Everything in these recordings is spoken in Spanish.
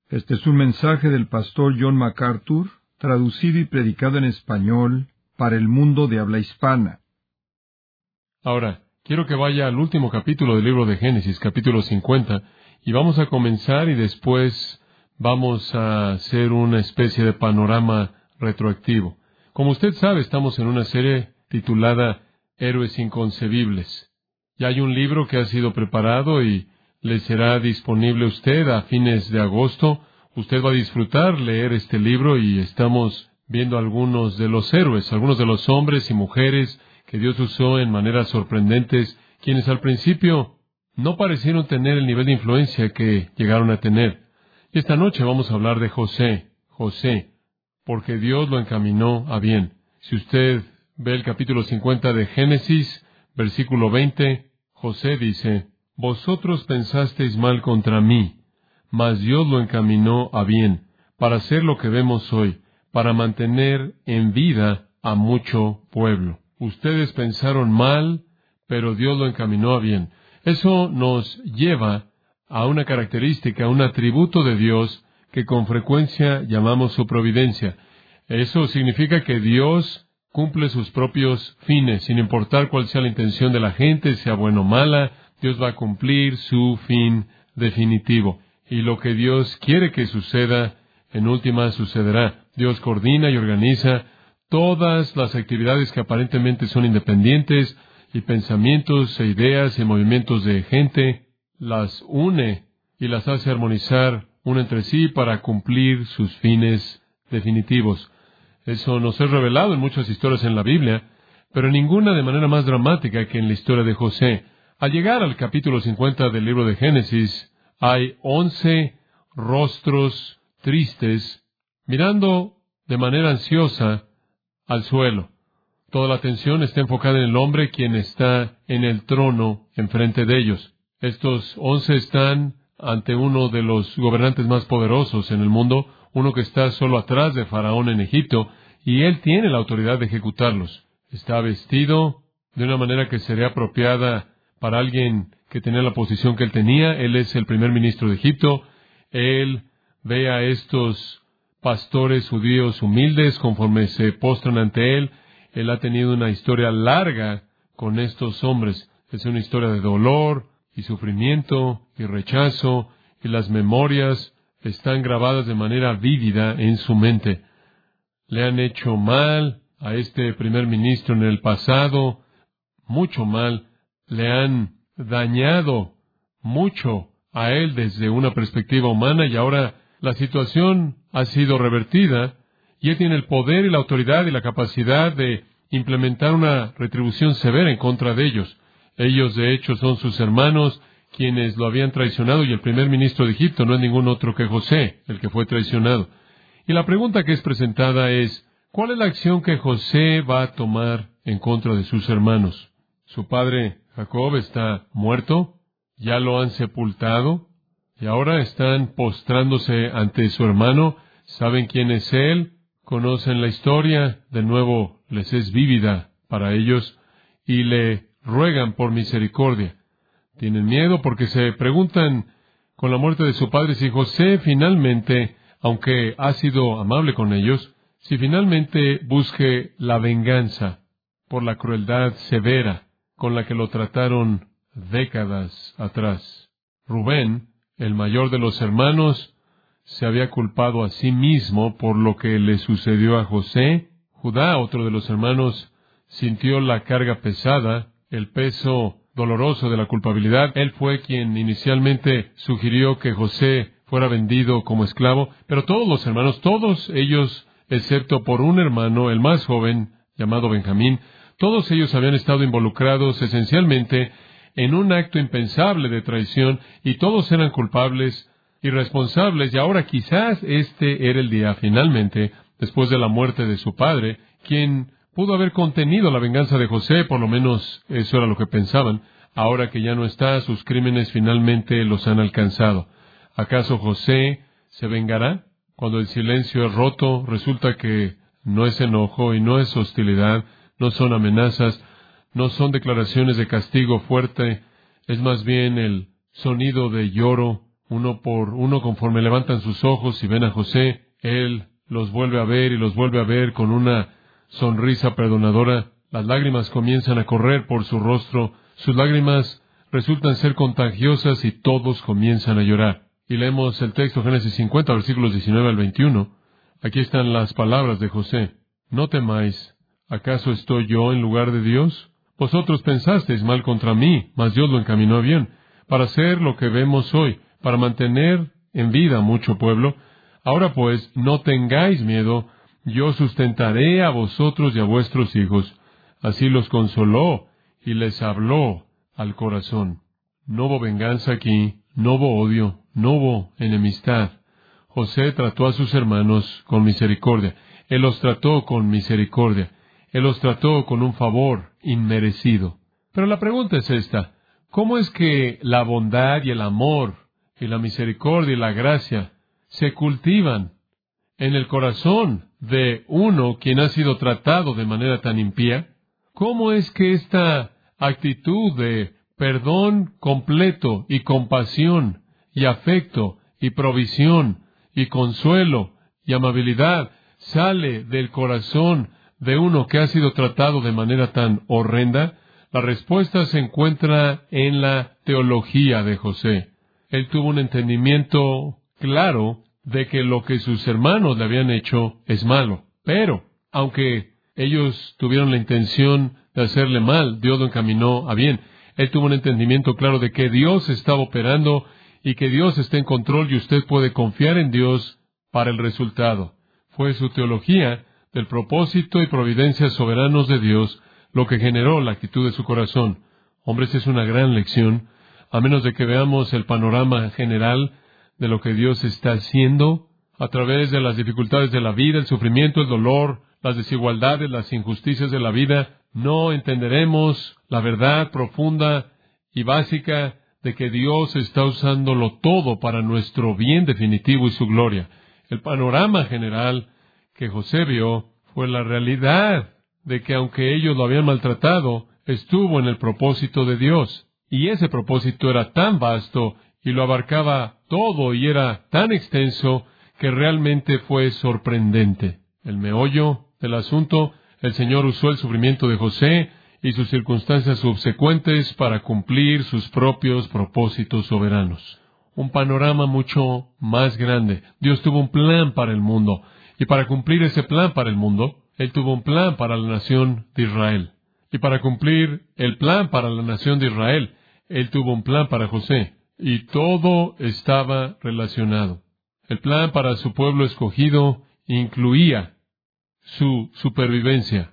Este es un mensaje del pastor John MacArthur, traducido y predicado en español para el mundo de habla hispana. Ahora, quiero que vaya al último capítulo del libro de Génesis, capítulo 50, y vamos a comenzar y después vamos a hacer una especie de panorama retroactivo. Como usted sabe, estamos en una serie titulada Héroes Inconcebibles. Ya hay un libro que ha sido preparado y le será disponible a usted a fines de agosto. Usted va a disfrutar leer este libro y estamos viendo algunos de los héroes, algunos de los hombres y mujeres que Dios usó en maneras sorprendentes, quienes al principio no parecieron tener el nivel de influencia que llegaron a tener. Y esta noche vamos a hablar de José, porque Dios lo encaminó a bien. Si usted ve el capítulo 50 de Génesis, versículo 20, José dice: Vosotros pensasteis mal contra mí, mas Dios lo encaminó a bien, para hacer lo que vemos hoy, para mantener en vida a mucho pueblo. Ustedes pensaron mal, pero Dios lo encaminó a bien. Eso nos lleva a una característica, un atributo de Dios que con frecuencia llamamos su providencia. Eso significa que Dios cumple sus propios fines, sin importar cuál sea la intención de la gente, sea buena o mala. Dios va a cumplir su fin definitivo. Y lo que Dios quiere que suceda, en última sucederá. Dios coordina y organiza todas las actividades que aparentemente son independientes, y pensamientos e ideas y movimientos de gente, las une y las hace armonizar una entre sí para cumplir sus fines definitivos. Eso nos es revelado en muchas historias en la Biblia, pero ninguna de manera más dramática que en la historia de José. Al llegar al capítulo 50 del libro de Génesis, hay 11 rostros tristes mirando de manera ansiosa al suelo. Toda la atención está enfocada en el hombre quien está en el trono enfrente de ellos. Estos 11 están ante uno de los gobernantes más poderosos en el mundo, uno que está solo atrás de Faraón en Egipto, y él tiene la autoridad de ejecutarlos. Está vestido de una manera que sería apropiada para alguien que tenía la posición que él tenía. Él es el primer ministro de Egipto. Él ve a estos pastores judíos humildes conforme se postran ante él. Él ha tenido una historia larga con estos hombres. Es una historia de dolor y sufrimiento y rechazo, y las memorias están grabadas de manera vívida en su mente. Le han hecho mal a este primer ministro en el pasado, mucho mal. Le han dañado mucho a él desde una perspectiva humana, y ahora la situación ha sido revertida, y él tiene el poder y la autoridad y la capacidad de implementar una retribución severa en contra de ellos. Ellos, de hecho, son sus hermanos quienes lo habían traicionado, y el primer ministro de Egipto no es ningún otro que José, el que fue traicionado. Y la pregunta que es presentada es: ¿cuál es la acción que José va a tomar en contra de sus hermanos? Su padre Jacob está muerto, ya lo han sepultado, y ahora están postrándose ante su hermano. Saben quién es él, conocen la historia, de nuevo les es vívida para ellos, y le ruegan por misericordia. Tienen miedo porque se preguntan con la muerte de su padre si José finalmente, aunque ha sido amable con ellos, si finalmente busque la venganza por la crueldad severa con la que lo trataron décadas atrás. Rubén, el mayor de los hermanos, se había culpado a sí mismo por lo que le sucedió a José. Judá, otro de los hermanos, sintió la carga pesada, el peso doloroso de la culpabilidad. Él fue quien inicialmente sugirió que José fuera vendido como esclavo, pero todos los hermanos, todos ellos, excepto por un hermano, el más joven, llamado Benjamín, todos ellos habían estado involucrados esencialmente en un acto impensable de traición, y todos eran culpables y responsables, y ahora quizás este era el día finalmente, después de la muerte de su padre, quien pudo haber contenido la venganza de José. Por lo menos eso era lo que pensaban. Ahora que ya no está, sus crímenes finalmente los han alcanzado. ¿Acaso José se vengará? Cuando el silencio es roto, resulta que no es enojo y no es hostilidad, no son amenazas, no son declaraciones de castigo fuerte, es más bien el sonido de lloro uno por uno, conforme levantan sus ojos y ven a José, Él los vuelve a ver y los vuelve a ver con una sonrisa perdonadora. Las lágrimas comienzan a correr por su rostro, sus lágrimas resultan ser contagiosas y todos comienzan a llorar. Y leemos el texto, Génesis 50, versículos 19 al 21. Aquí están las palabras de José. No temáis, ¿acaso estoy yo en lugar de Dios? Vosotros pensasteis mal contra mí, mas Dios lo encaminó bien, para hacer lo que vemos hoy, para mantener en vida mucho pueblo. Ahora pues, no tengáis miedo, yo sustentaré a vosotros y a vuestros hijos. Así los consoló y les habló al corazón. No hubo venganza aquí, no hubo odio, no hubo enemistad. José trató a sus hermanos con misericordia. Él los trató con misericordia. Él los trató con un favor inmerecido. Pero la pregunta es esta: ¿cómo es que la bondad y el amor y la misericordia y la gracia se cultivan en el corazón de uno quien ha sido tratado de manera tan impía? ¿Cómo es que esta actitud de perdón completo y compasión y afecto y provisión y consuelo y amabilidad sale del corazón de uno que ha sido tratado de manera tan horrenda? La respuesta se encuentra en la teología de José. Él tuvo un entendimiento claro de que lo que sus hermanos le habían hecho es malo. Pero, aunque ellos tuvieron la intención de hacerle mal, Dios lo encaminó a bien. Él tuvo un entendimiento claro de que Dios estaba operando y que Dios está en control y usted puede confiar en Dios para el resultado. Fue su teología del propósito y providencia soberanos de Dios lo que generó la actitud de su corazón. Hombres, es una gran lección, a menos de que veamos el panorama general de lo que Dios está haciendo a través de las dificultades de la vida, el sufrimiento, el dolor, las desigualdades, las injusticias de la vida. No entenderemos la verdad profunda y básica de que Dios está usándolo todo para nuestro bien definitivo y su gloria. El panorama general que José vio fue la realidad de que aunque ellos lo habían maltratado, estuvo en el propósito de Dios. Y ese propósito era tan vasto y lo abarcaba todo y era tan extenso que realmente fue sorprendente. El meollo del asunto: el Señor usó el sufrimiento de José y sus circunstancias subsecuentes para cumplir sus propios propósitos soberanos. Un panorama mucho más grande. Dios tuvo un plan para el mundo, y para cumplir ese plan para el mundo, Él tuvo un plan para la nación de Israel. Y para cumplir el plan para la nación de Israel, Él tuvo un plan para José. Y todo estaba relacionado. El plan para su pueblo escogido incluía su supervivencia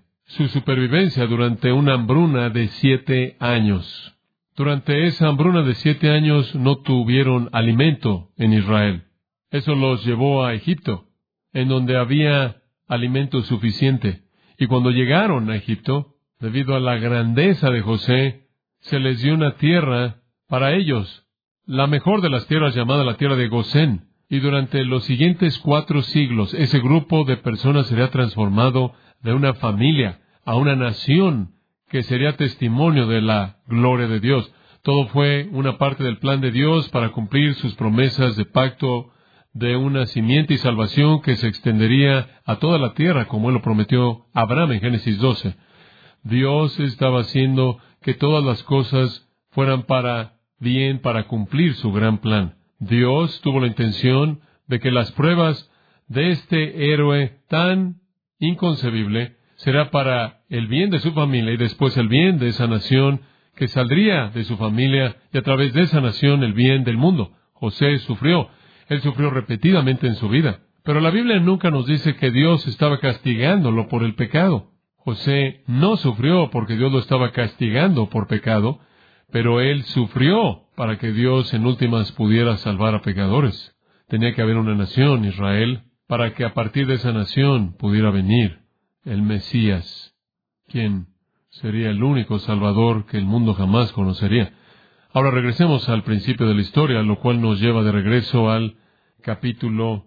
durante una hambruna de 7 años. Durante esa hambruna de 7 años no tuvieron alimento en Israel. Eso los llevó a Egipto, en donde había alimento suficiente. Y cuando llegaron a Egipto, debido a la grandeza de José, se les dio una tierra para ellos, la mejor de las tierras, llamada la tierra de Gosén. Y durante los siguientes 4 siglos, ese grupo de personas sería transformado de una familia a una nación que sería testimonio de la gloria de Dios. Todo fue una parte del plan de Dios para cumplir sus promesas de pacto de una simiente y salvación que se extendería a toda la tierra, como Él lo prometió a Abraham en Génesis 12. Dios estaba haciendo que todas las cosas fueran para bien, para cumplir su gran plan. Dios tuvo la intención de que las pruebas de este héroe tan inconcebible será para el bien de su familia y después el bien de esa nación que saldría de su familia, y a través de esa nación el bien del mundo. José sufrió. Él sufrió repetidamente en su vida. Pero la Biblia nunca nos dice que Dios estaba castigándolo por el pecado. José no sufrió porque Dios lo estaba castigando por pecado, pero él sufrió para que Dios en últimas pudiera salvar a pecadores. Tenía que haber una nación, Israel, para que a partir de esa nación pudiera venir el Mesías, quien sería el único Salvador que el mundo jamás conocería. Ahora regresemos al principio de la historia, lo cual nos lleva de regreso al capítulo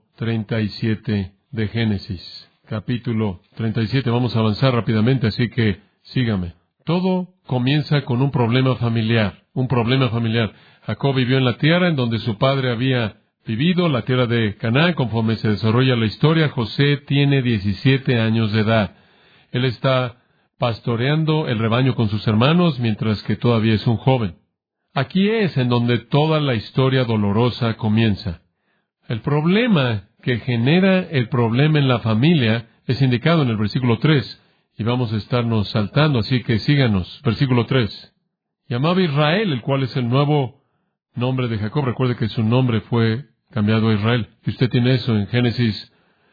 37 de Génesis. Capítulo 37, vamos a avanzar rápidamente, así que sígame. Todo comienza con un problema familiar. Jacob vivió en la tierra en donde su padre había vivido, la tierra de Canaán. Conforme se desarrolla la historia, José tiene 17 años de edad. Él está pastoreando el rebaño con sus hermanos mientras que todavía es un joven. Aquí es en donde toda la historia dolorosa comienza. El problema que genera el problema en la familia es indicado en el versículo 3, y vamos a estarnos saltando, así que síganos. Versículo 3. Llamaba Israel, el cual es el nuevo nombre de Jacob. Recuerde que su nombre fue cambiado a Israel. Y usted tiene eso en Génesis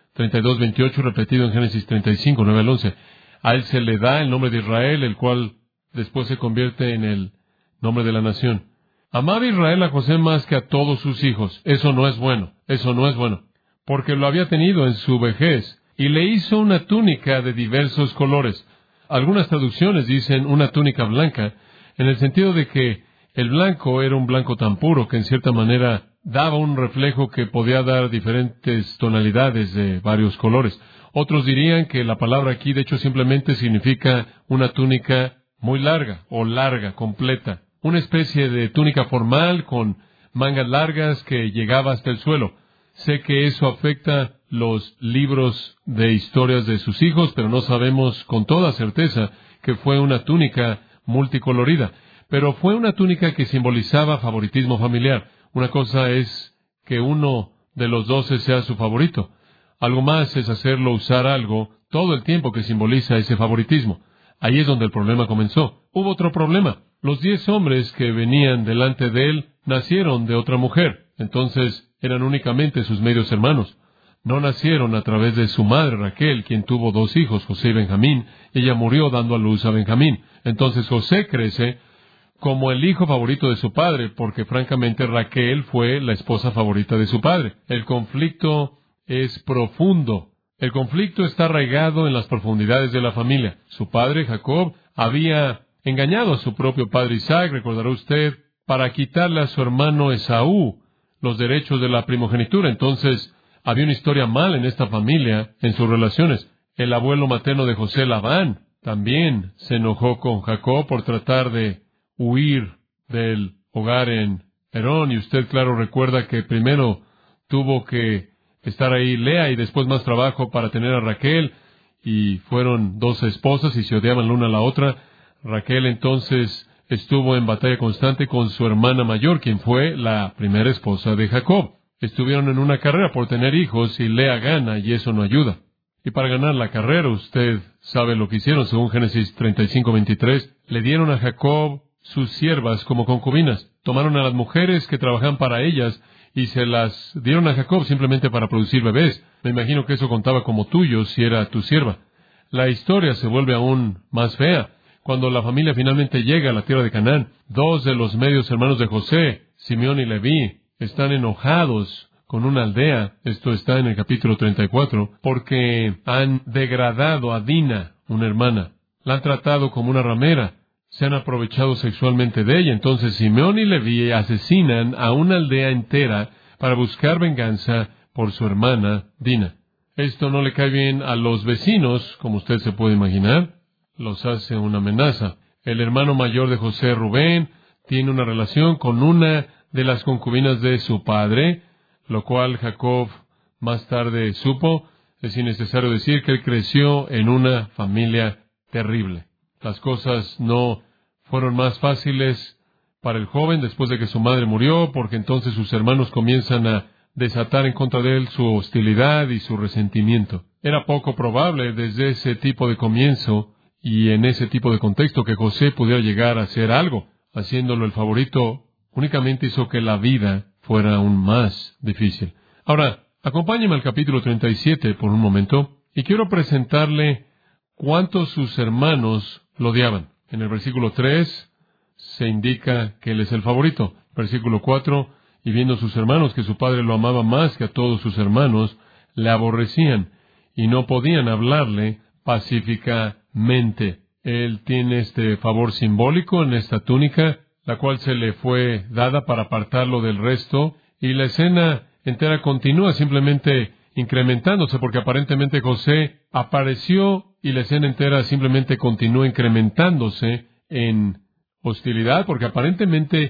32:28, repetido en Génesis 35, 9 al 11. A él se le da el nombre de Israel, el cual después se convierte en el nombre de la nación. Amaba Israel a José más que a todos sus hijos. Eso no es bueno. Eso no es bueno. Porque lo había tenido en su vejez. Y le hizo una túnica de diversos colores. Algunas traducciones dicen una túnica blanca, en el sentido de que el blanco era un blanco tan puro que en cierta manera daba un reflejo que podía dar diferentes tonalidades de varios colores. Otros dirían que la palabra aquí de hecho simplemente significa una túnica muy larga o larga, completa. Una especie de túnica formal con mangas largas que llegaba hasta el suelo. Sé que eso afecta los libros de historias de sus hijos, pero no sabemos con toda certeza que fue una túnica multicolorida. Pero fue una túnica que simbolizaba favoritismo familiar. Una cosa es que uno de los 12 sea su favorito. Algo más es hacerlo usar algo todo el tiempo que simboliza ese favoritismo. Ahí es donde el problema comenzó. Hubo otro problema. Los 10 hombres que venían delante de él nacieron de otra mujer. Entonces eran únicamente sus medios hermanos. No nacieron a través de su madre Raquel, quien tuvo 2 hijos, José y Benjamín. Ella murió dando a luz a Benjamín. Entonces José crece como el hijo favorito de su padre, porque francamente Raquel fue la esposa favorita de su padre. El conflicto es profundo. El conflicto está arraigado en las profundidades de la familia. Su padre, Jacob, había engañado a su propio padre Isaac, recordará usted, para quitarle a su hermano Esaú los derechos de la primogenitura. Entonces, había una historia mal en esta familia, en sus relaciones. El abuelo materno de José, Labán, también se enojó con Jacob por tratar de huir del hogar en Herón. Y usted, claro, recuerda que primero tuvo que estar ahí Lea y después más trabajo para tener a Raquel. Y fueron 2 esposas y se odiaban la una a la otra. Raquel entonces estuvo en batalla constante con su hermana mayor, quien fue la primera esposa de Jacob. Estuvieron en una carrera por tener hijos y Lea gana y eso no ayuda. Y para ganar la carrera, usted sabe lo que hicieron, según Génesis 35:23. Le dieron a Jacob sus siervas como concubinas. Tomaron a las mujeres que trabajaban para ellas y se las dieron a Jacob simplemente para producir bebés. Me imagino que eso contaba como tuyo si era tu sierva. La historia se vuelve aún más fea. Cuando la familia finalmente llega a la tierra de Canaán, 2 de los medios hermanos de José, Simeón y Leví, están enojados con una aldea. Esto está en el capítulo 34, porque han degradado a Dina, una hermana. La han tratado como una ramera. Se han aprovechado sexualmente de ella. Entonces Simeón y Leví asesinan a una aldea entera para buscar venganza por su hermana Dina. Esto no le cae bien a los vecinos, como usted se puede imaginar. Los hace una amenaza. El hermano mayor de José, Rubén, tiene una relación con una de las concubinas de su padre, lo cual Jacob más tarde supo. Es innecesario decir que él creció en una familia terrible. Las cosas no fueron más fáciles para el joven después de que su madre murió, porque entonces sus hermanos comienzan a desatar en contra de él su hostilidad y su resentimiento. Era poco probable desde ese tipo de comienzo y en ese tipo de contexto que José pudiera llegar a hacer algo. Haciéndolo el favorito únicamente hizo que la vida fuera aún más difícil. Ahora, acompáñeme al capítulo 37 por un momento y quiero presentarle cuántos sus hermanos lo odiaban. En el versículo 3 se indica que él es el favorito. Versículo 4, y viendo sus hermanos que su padre lo amaba más que a todos sus hermanos, le aborrecían y no podían hablarle pacíficamente. Él tiene este favor simbólico en esta túnica, la cual se le fue dada para apartarlo del resto, y la escena entera continúa simplemente incrementándose, porque aparentemente José apareció y la escena entera simplemente continúa incrementándose en hostilidad, porque aparentemente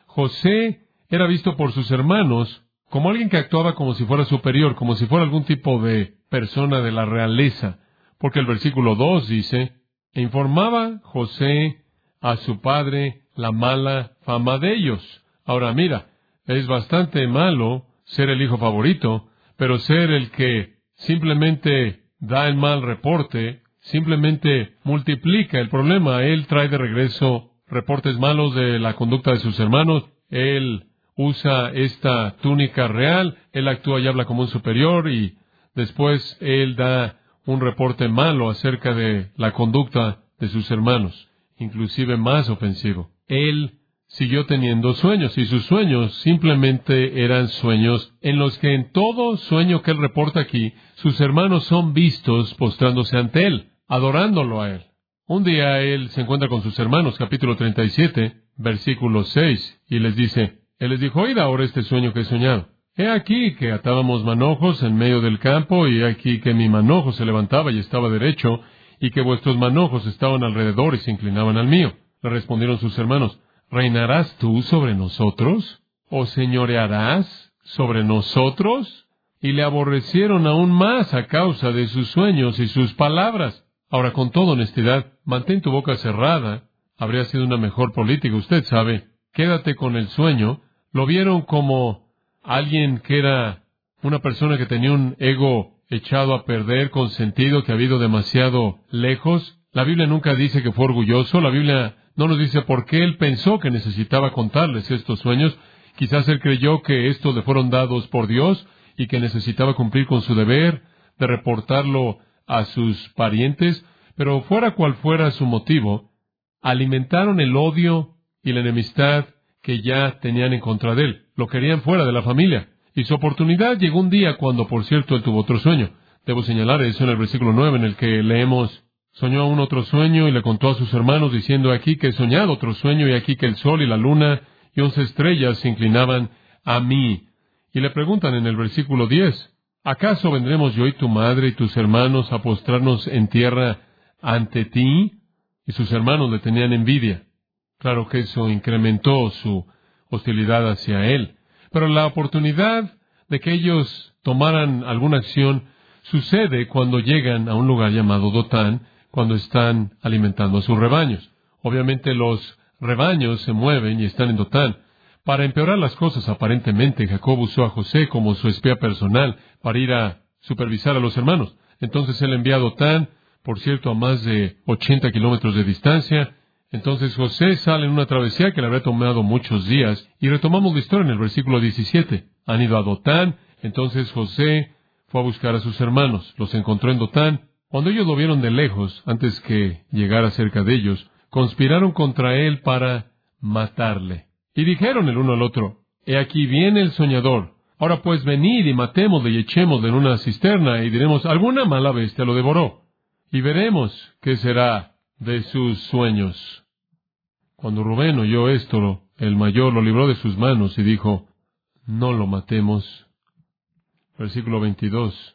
José era visto por sus hermanos como alguien que actuaba como si fuera superior, como si fuera algún tipo de persona de la realeza, porque el versículo 2 dice, e informaba José a su padre la mala fama de ellos. Ahora mira, es bastante malo ser el hijo favorito, pero ser el que simplemente da el mal reporte, simplemente multiplica el problema. Él trae de regreso reportes malos de la conducta de sus hermanos. Él usa esta túnica real, él actúa y habla como un superior, y después él da un reporte malo acerca de la conducta de sus hermanos, inclusive más ofensivo. Él siguió teniendo sueños, y sus sueños simplemente eran sueños en los que en todo sueño que él reporta aquí, sus hermanos son vistos postrándose ante él, adorándolo a él. Un día él se encuentra con sus hermanos, capítulo 37, versículo 6, y les dice, él les dijo, oíd ahora este sueño que he soñado. He aquí que atábamos manojos en medio del campo, y he aquí que mi manojo se levantaba y estaba derecho, y que vuestros manojos estaban alrededor y se inclinaban al mío. Le respondieron sus hermanos, ¿reinarás tú sobre nosotros? ¿O señorearás sobre nosotros? Y le aborrecieron aún más a causa de sus sueños y sus palabras. Ahora, con toda honestidad, mantén tu boca cerrada. Habría sido una mejor política, usted sabe. Quédate con el sueño. Lo vieron como alguien que era una persona que tenía un ego echado a perder, con sentido, que había ido demasiado lejos. La Biblia nunca dice que fue orgulloso. La Biblia no nos dice por qué él pensó que necesitaba contarles estos sueños. Quizás él creyó que estos le fueron dados por Dios y que necesitaba cumplir con su deber de reportarlo a sus parientes. Pero fuera cual fuera su motivo, alimentaron el odio y la enemistad que ya tenían en contra de él. Lo querían fuera de la familia. Y su oportunidad llegó un día cuando, por cierto, él tuvo otro sueño. Debo señalar eso en el versículo 9, en el que leemos, soñó aún otro sueño y le contó a sus hermanos, diciendo, aquí que he soñado otro sueño, y aquí que el sol y la luna y 11 estrellas se inclinaban a mí. Y le preguntan en el versículo 10, ¿acaso vendremos yo y tu madre y tus hermanos a postrarnos en tierra ante ti? Y sus hermanos le tenían envidia. Claro que eso incrementó su hostilidad hacia él. Pero la oportunidad de que ellos tomaran alguna acción sucede cuando llegan a un lugar llamado Dotán, cuando están alimentando a sus rebaños. Obviamente los rebaños se mueven y están en Dotán. Para empeorar las cosas, aparentemente, Jacob usó a José como su espía personal para ir a supervisar a los hermanos. Entonces él envía a Dotán, por cierto, a más de 80 kilómetros de distancia. Entonces José sale en una travesía que le habría tomado muchos días, y retomamos la historia en el versículo 17. Han ido a Dotán, entonces José fue a buscar a sus hermanos, los encontró en Dotán. Cuando ellos lo vieron de lejos, antes que llegara cerca de ellos, conspiraron contra él para matarle. Y dijeron el uno al otro, he aquí viene el soñador. Ahora pues venid y matémosle y echémosle en una cisterna, y diremos, alguna mala bestia lo devoró. Y veremos qué será de sus sueños. Cuando Rubén oyó esto, el mayor lo libró de sus manos y dijo, no lo matemos. Versículo 22.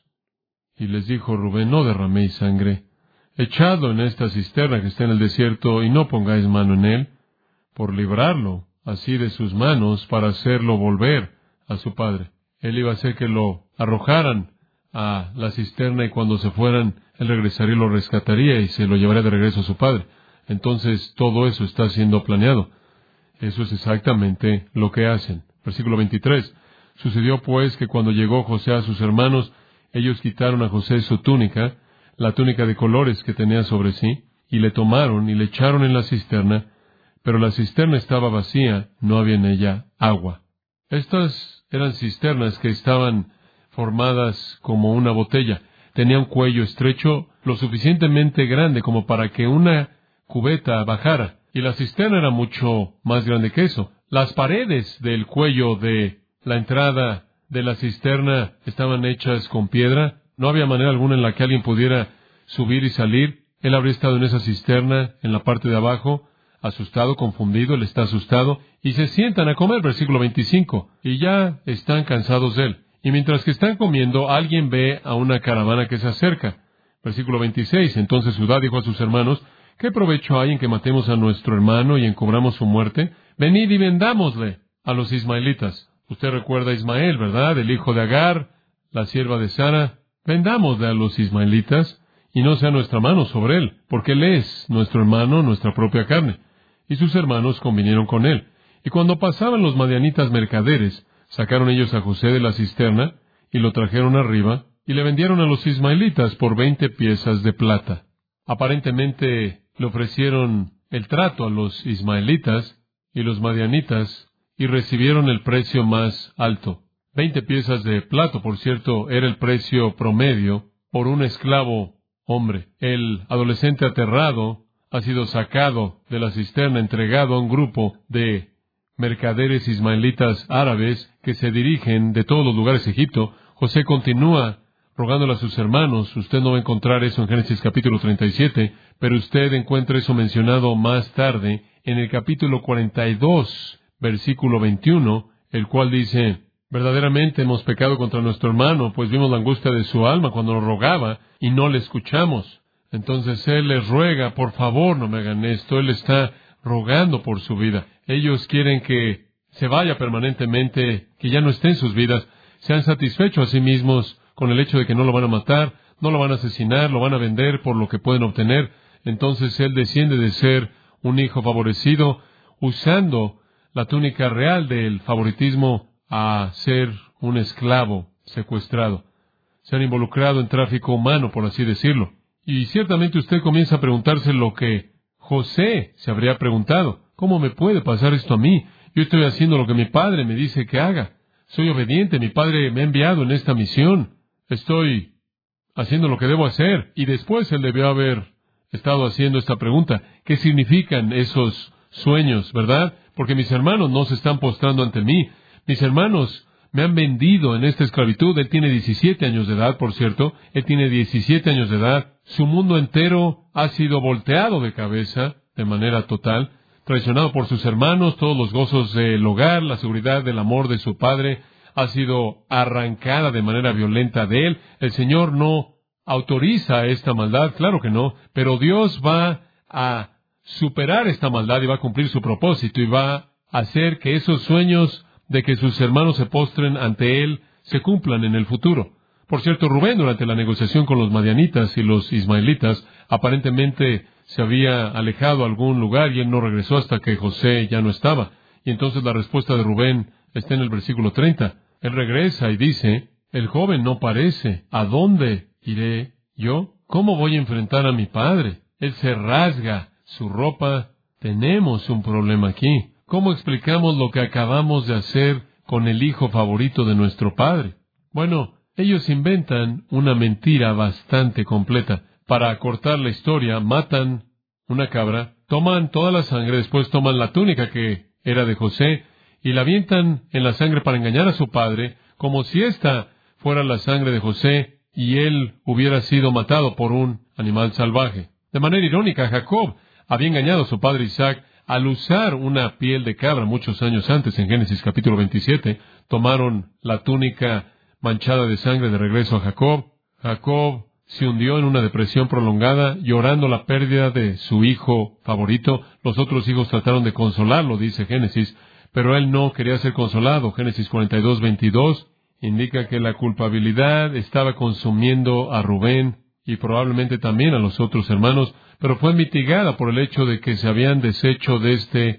Y les dijo Rubén, no derraméis sangre, echadlo en esta cisterna que está en el desierto, y no pongáis mano en él, por librarlo así de sus manos, para hacerlo volver a su padre. Él iba a hacer que lo arrojaran a la cisterna, y cuando se fueran, él regresaría y lo rescataría, y se lo llevaría de regreso a su padre. Entonces todo eso está siendo planeado. Eso es exactamente lo que hacen. Versículo 23. Sucedió pues que cuando llegó José a sus hermanos, ellos quitaron a José su túnica, la túnica de colores que tenía sobre sí, y le tomaron y le echaron en la cisterna, pero la cisterna estaba vacía, no había en ella agua. Estas eran cisternas que estaban formadas como una botella. Tenía un cuello estrecho, lo suficientemente grande como para que una cubeta bajara, y la cisterna era mucho más grande que eso. Las paredes del cuello de la entrada de la cisterna estaban hechas con piedra. No había manera alguna en la que alguien pudiera subir y salir. Él habría estado en esa cisterna, en la parte de abajo, asustado, confundido. Él está asustado, y se sientan a comer, versículo 25, y ya están cansados de él. Y mientras que están comiendo, alguien ve a una caravana que se acerca. Versículo 26, entonces Judá dijo a sus hermanos, ¿qué provecho hay en que matemos a nuestro hermano y encubramos su muerte? Venid y vendámosle, a los ismaelitas. Usted recuerda a Ismael, ¿verdad? El hijo de Agar, la sierva de Sara. Vendámosle a los ismaelitas y no sea nuestra mano sobre él, porque él es nuestro hermano, nuestra propia carne. Y sus hermanos convinieron con él. Y cuando pasaban los madianitas mercaderes, sacaron ellos a José de la cisterna y lo trajeron arriba y le vendieron a los ismaelitas por 20 piezas de plata. Aparentemente le ofrecieron el trato a los ismaelitas y los madianitas y recibieron el precio más alto. 20 piezas de plata, por cierto, era el precio promedio por un esclavo hombre. El adolescente aterrado ha sido sacado de la cisterna, entregado a un grupo de mercaderes ismaelitas árabes que se dirigen de todos los lugares de Egipto. José continúa rogándole a sus hermanos. Usted no va a encontrar eso en Génesis capítulo 37, pero usted encuentra eso mencionado más tarde en el capítulo 42, versículo 21, el cual dice: verdaderamente hemos pecado contra nuestro hermano, pues vimos la angustia de su alma cuando nos rogaba y no le escuchamos. Entonces él les ruega: por favor, no me hagan esto. Él está rogando por su vida. Ellos quieren que se vaya permanentemente, que ya no esté en sus vidas. Se han satisfecho a sí mismos con el hecho de que no lo van a matar, no lo van a asesinar, lo van a vender por lo que pueden obtener. Entonces él desciende de ser un hijo favorecido, usando la túnica real del favoritismo, a ser un esclavo secuestrado. Se han involucrado en tráfico humano, por así decirlo. Y ciertamente usted comienza a preguntarse lo que José se habría preguntado: ¿cómo me puede pasar esto a mí? Yo estoy haciendo lo que mi padre me dice que haga. Soy obediente, mi padre me ha enviado en esta misión. Estoy haciendo lo que debo hacer. Y después él debió haber estado haciendo esta pregunta: ¿qué significan esos sueños, verdad? Porque mis hermanos no se están postrando ante mí. Mis hermanos me han vendido en esta esclavitud. Él tiene 17 años de edad, por cierto. Él tiene 17 años de edad. Su mundo entero ha sido volteado de cabeza de manera total, traicionado por sus hermanos. Todos los gozos del hogar, la seguridad del amor de su padre, ha sido arrancada de manera violenta de él. El Señor no autoriza esta maldad, claro que no, pero Dios va a superar esta maldad y va a cumplir su propósito y va a hacer que esos sueños de que sus hermanos se postren ante él se cumplan en el futuro. Por cierto, Rubén, durante la negociación con los madianitas y los ismaelitas, aparentemente se había alejado a algún lugar y él no regresó hasta que José ya no estaba. Y entonces la respuesta de Rubén está en el versículo 30. Él regresa y dice: el joven no parece. ¿A dónde iré yo? ¿Cómo voy a enfrentar a mi padre? Él se rasga su ropa. Tenemos un problema aquí. ¿Cómo explicamos lo que acabamos de hacer con el hijo favorito de nuestro padre? Bueno, ellos inventan una mentira bastante completa. Para acortar la historia, matan una cabra, toman toda la sangre, después toman la túnica que era de José y la avientan en la sangre para engañar a su padre, como si esta fuera la sangre de José y él hubiera sido matado por un animal salvaje. De manera irónica, Jacob había engañado a su padre Isaac al usar una piel de cabra muchos años antes. En Génesis capítulo 27, tomaron la túnica manchada de sangre de regreso a Jacob. Jacob se hundió en una depresión prolongada, llorando la pérdida de su hijo favorito. Los otros hijos trataron de consolarlo, dice Génesis, pero él no quería ser consolado. Génesis 42, 22 indica que la culpabilidad estaba consumiendo a Rubén y probablemente también a los otros hermanos, pero fue mitigada por el hecho de que se habían deshecho de este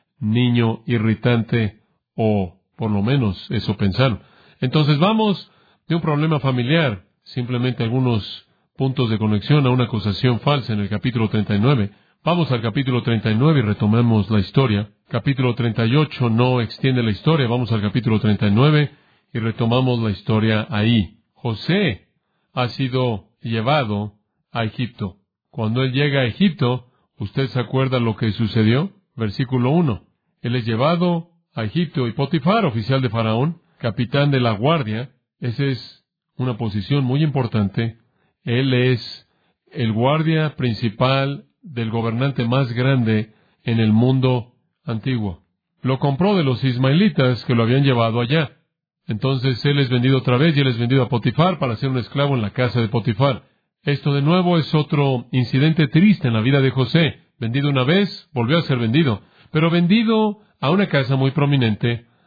niño irritante, o por lo menos eso pensaron. Entonces vamos de un problema familiar, simplemente algunos puntos de conexión, a una acusación falsa en el capítulo 39. Vamos al capítulo 39 y retomemos la historia. Capítulo 38 no extiende la historia. Vamos al capítulo 39 y retomamos la historia ahí. José ha sido llevado a Egipto. Cuando él llega a Egipto, ¿usted se acuerda lo que sucedió? Versículo 1. Él es llevado a Egipto y Potifar, oficial de Faraón, capitán de la guardia. Esa es una posición muy importante. Él es el guardia principal del gobernante más grande en el mundo antiguo. Lo compró de los ismaelitas que lo habían llevado allá. Entonces él es vendido otra vez y él es vendido a Potifar para ser un esclavo en la casa de Potifar. Esto de nuevo es otro incidente triste en la vida de José. Vendido una vez, volvió a ser vendido, pero vendido a una casa muy prominente,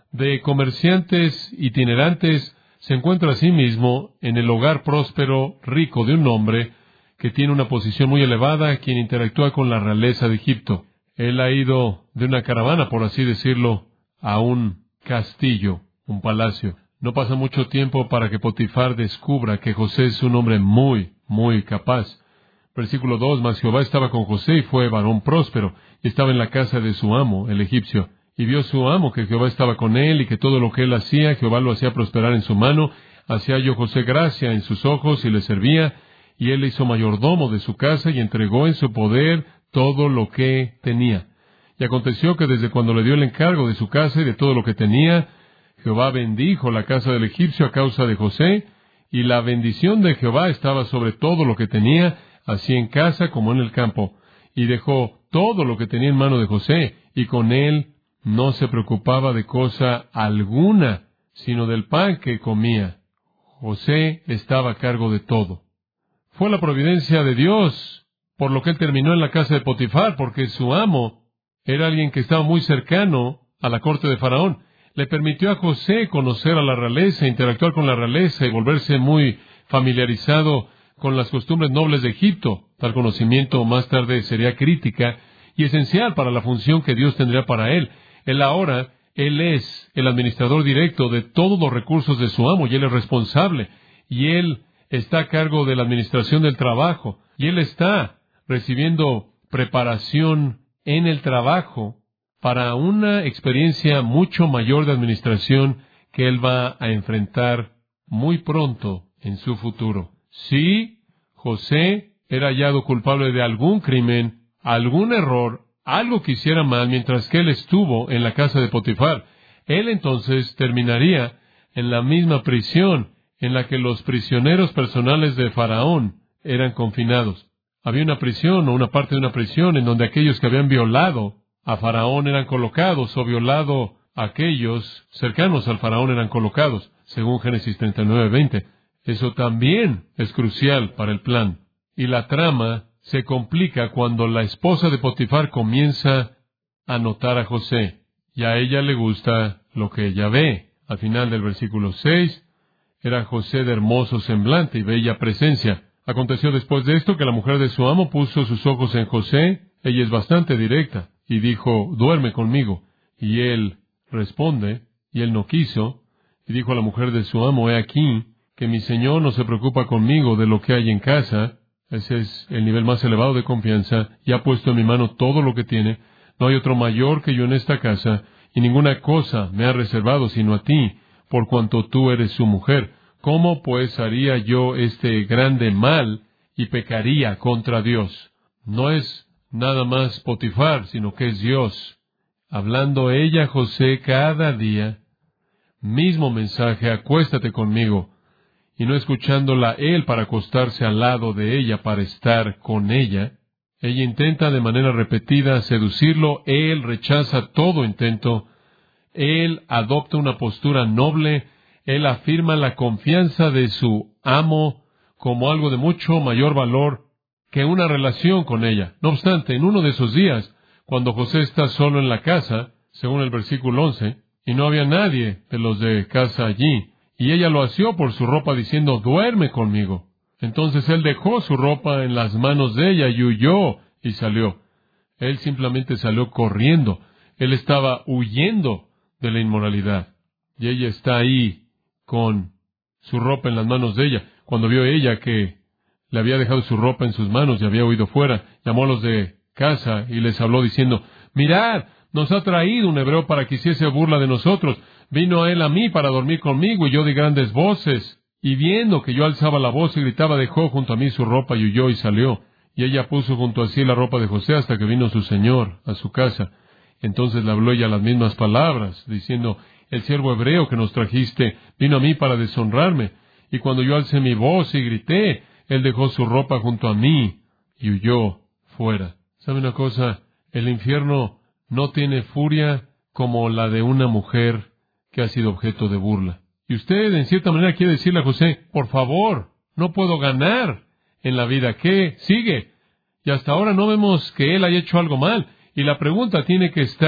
de comerciantes itinerantes, se encuentra a sí mismo en el hogar próspero, rico de un hombre que tiene una posición muy elevada, quien interactúa con la realeza de Egipto. Él ha ido de una caravana, por así decirlo, a un castillo, un palacio. No pasa mucho tiempo para que Potifar descubra que José es un hombre muy, muy capaz. Versículo 2, mas Jehová estaba con José y fue varón próspero, y estaba en la casa de su amo, el egipcio. Y vio su amo que Jehová estaba con él, y que todo lo que él hacía, Jehová lo hacía prosperar en su mano. Hacía halló José gracia en sus ojos, y le servía, y él le hizo mayordomo de su casa, y entregó en su poder todo lo que tenía. Y aconteció que desde cuando le dio el encargo de su casa y de todo lo que tenía, Jehová bendijo la casa del egipcio a causa de José, y la bendición de Jehová estaba sobre todo lo que tenía, así en casa como en el campo. Y dejó todo lo que tenía en mano de José, y con él no se preocupaba de cosa alguna, sino del pan que comía. José estaba a cargo de todo. Fue la providencia de Dios, por lo que él terminó en la casa de Potifar, porque su amo era alguien que estaba muy cercano a la corte de Faraón. Le permitió a José conocer a la realeza, interactuar con la realeza y volverse muy familiarizado con las costumbres nobles de Egipto. Tal conocimiento más tarde sería crítica y esencial para la función que Dios tendría para él. Él es el administrador directo de todos los recursos de su amo, y él es responsable, y él está a cargo de la administración del trabajo, y él está recibiendo preparación en el trabajo para una experiencia mucho mayor de administración que él va a enfrentar muy pronto en su futuro. Si José era hallado culpable de algún crimen, algún error, algo que hiciera mal mientras que él estuvo en la casa de Potifar, él entonces terminaría en la misma prisión en la que los prisioneros personales de Faraón eran confinados. Había una prisión o una parte de una prisión en donde aquellos que habían violado a Faraón eran colocados, o violado a aquellos cercanos al Faraón eran colocados, según Génesis 39:20. Eso también es crucial para el plan. Y la trama se complica cuando la esposa de Potifar comienza a notar a José, y a ella le gusta lo que ella ve. Al final del versículo 6, era José de hermoso semblante y bella presencia. Aconteció después de esto que la mujer de su amo puso sus ojos en José. Ella es bastante directa, y dijo, duerme conmigo. Y él responde, y él no quiso, y dijo a la mujer de su amo, he aquí, que mi señor no se preocupa conmigo de lo que hay en casa. Ese es el nivel más elevado de confianza, y ha puesto en mi mano todo lo que tiene. No hay otro mayor que yo en esta casa, y ninguna cosa me ha reservado sino a ti, por cuanto tú eres su mujer. ¿Cómo pues haría yo este grande mal y pecaría contra Dios? No es nada más Potifar, sino que es Dios, hablando ella a José cada día, mismo mensaje, acuéstate conmigo, y no escuchándola él para acostarse al lado de ella para estar con ella. Ella intenta de manera repetida seducirlo, él rechaza todo intento, él adopta una postura noble, él afirma la confianza de su amo como algo de mucho mayor valor que una relación con ella. No obstante, en uno de esos días, cuando José está solo en la casa, según el versículo 11, y no había nadie de los de casa allí, y ella lo asió por su ropa diciendo, duerme conmigo. Entonces él dejó su ropa en las manos de ella y huyó y salió. Él simplemente salió corriendo. Él estaba huyendo de la inmoralidad. Y ella está ahí con su ropa en las manos de ella. Cuando vio ella que le había dejado su ropa en sus manos y había huido fuera, llamó a los de casa y les habló diciendo, mirad, nos ha traído un hebreo para que hiciese burla de nosotros. Vino él a mí para dormir conmigo, y yo di grandes voces. Y viendo que yo alzaba la voz y gritaba, dejó junto a mí su ropa y huyó y salió. Y ella puso junto a sí la ropa de José hasta que vino su señor a su casa. Entonces le habló ella las mismas palabras, diciendo, el siervo hebreo que nos trajiste vino a mí para deshonrarme. Y cuando yo alcé mi voz y grité, él dejó su ropa junto a mí y huyó fuera. ¿Sabe una cosa? El infierno no tiene furia como la de una mujer que ha sido objeto de burla. Y usted, en cierta manera, quiere decirle a José, por favor, no puedo ganar en la vida. ¿Qué sigue? Y hasta ahora no vemos que él haya hecho algo mal. Y la pregunta tiene que estar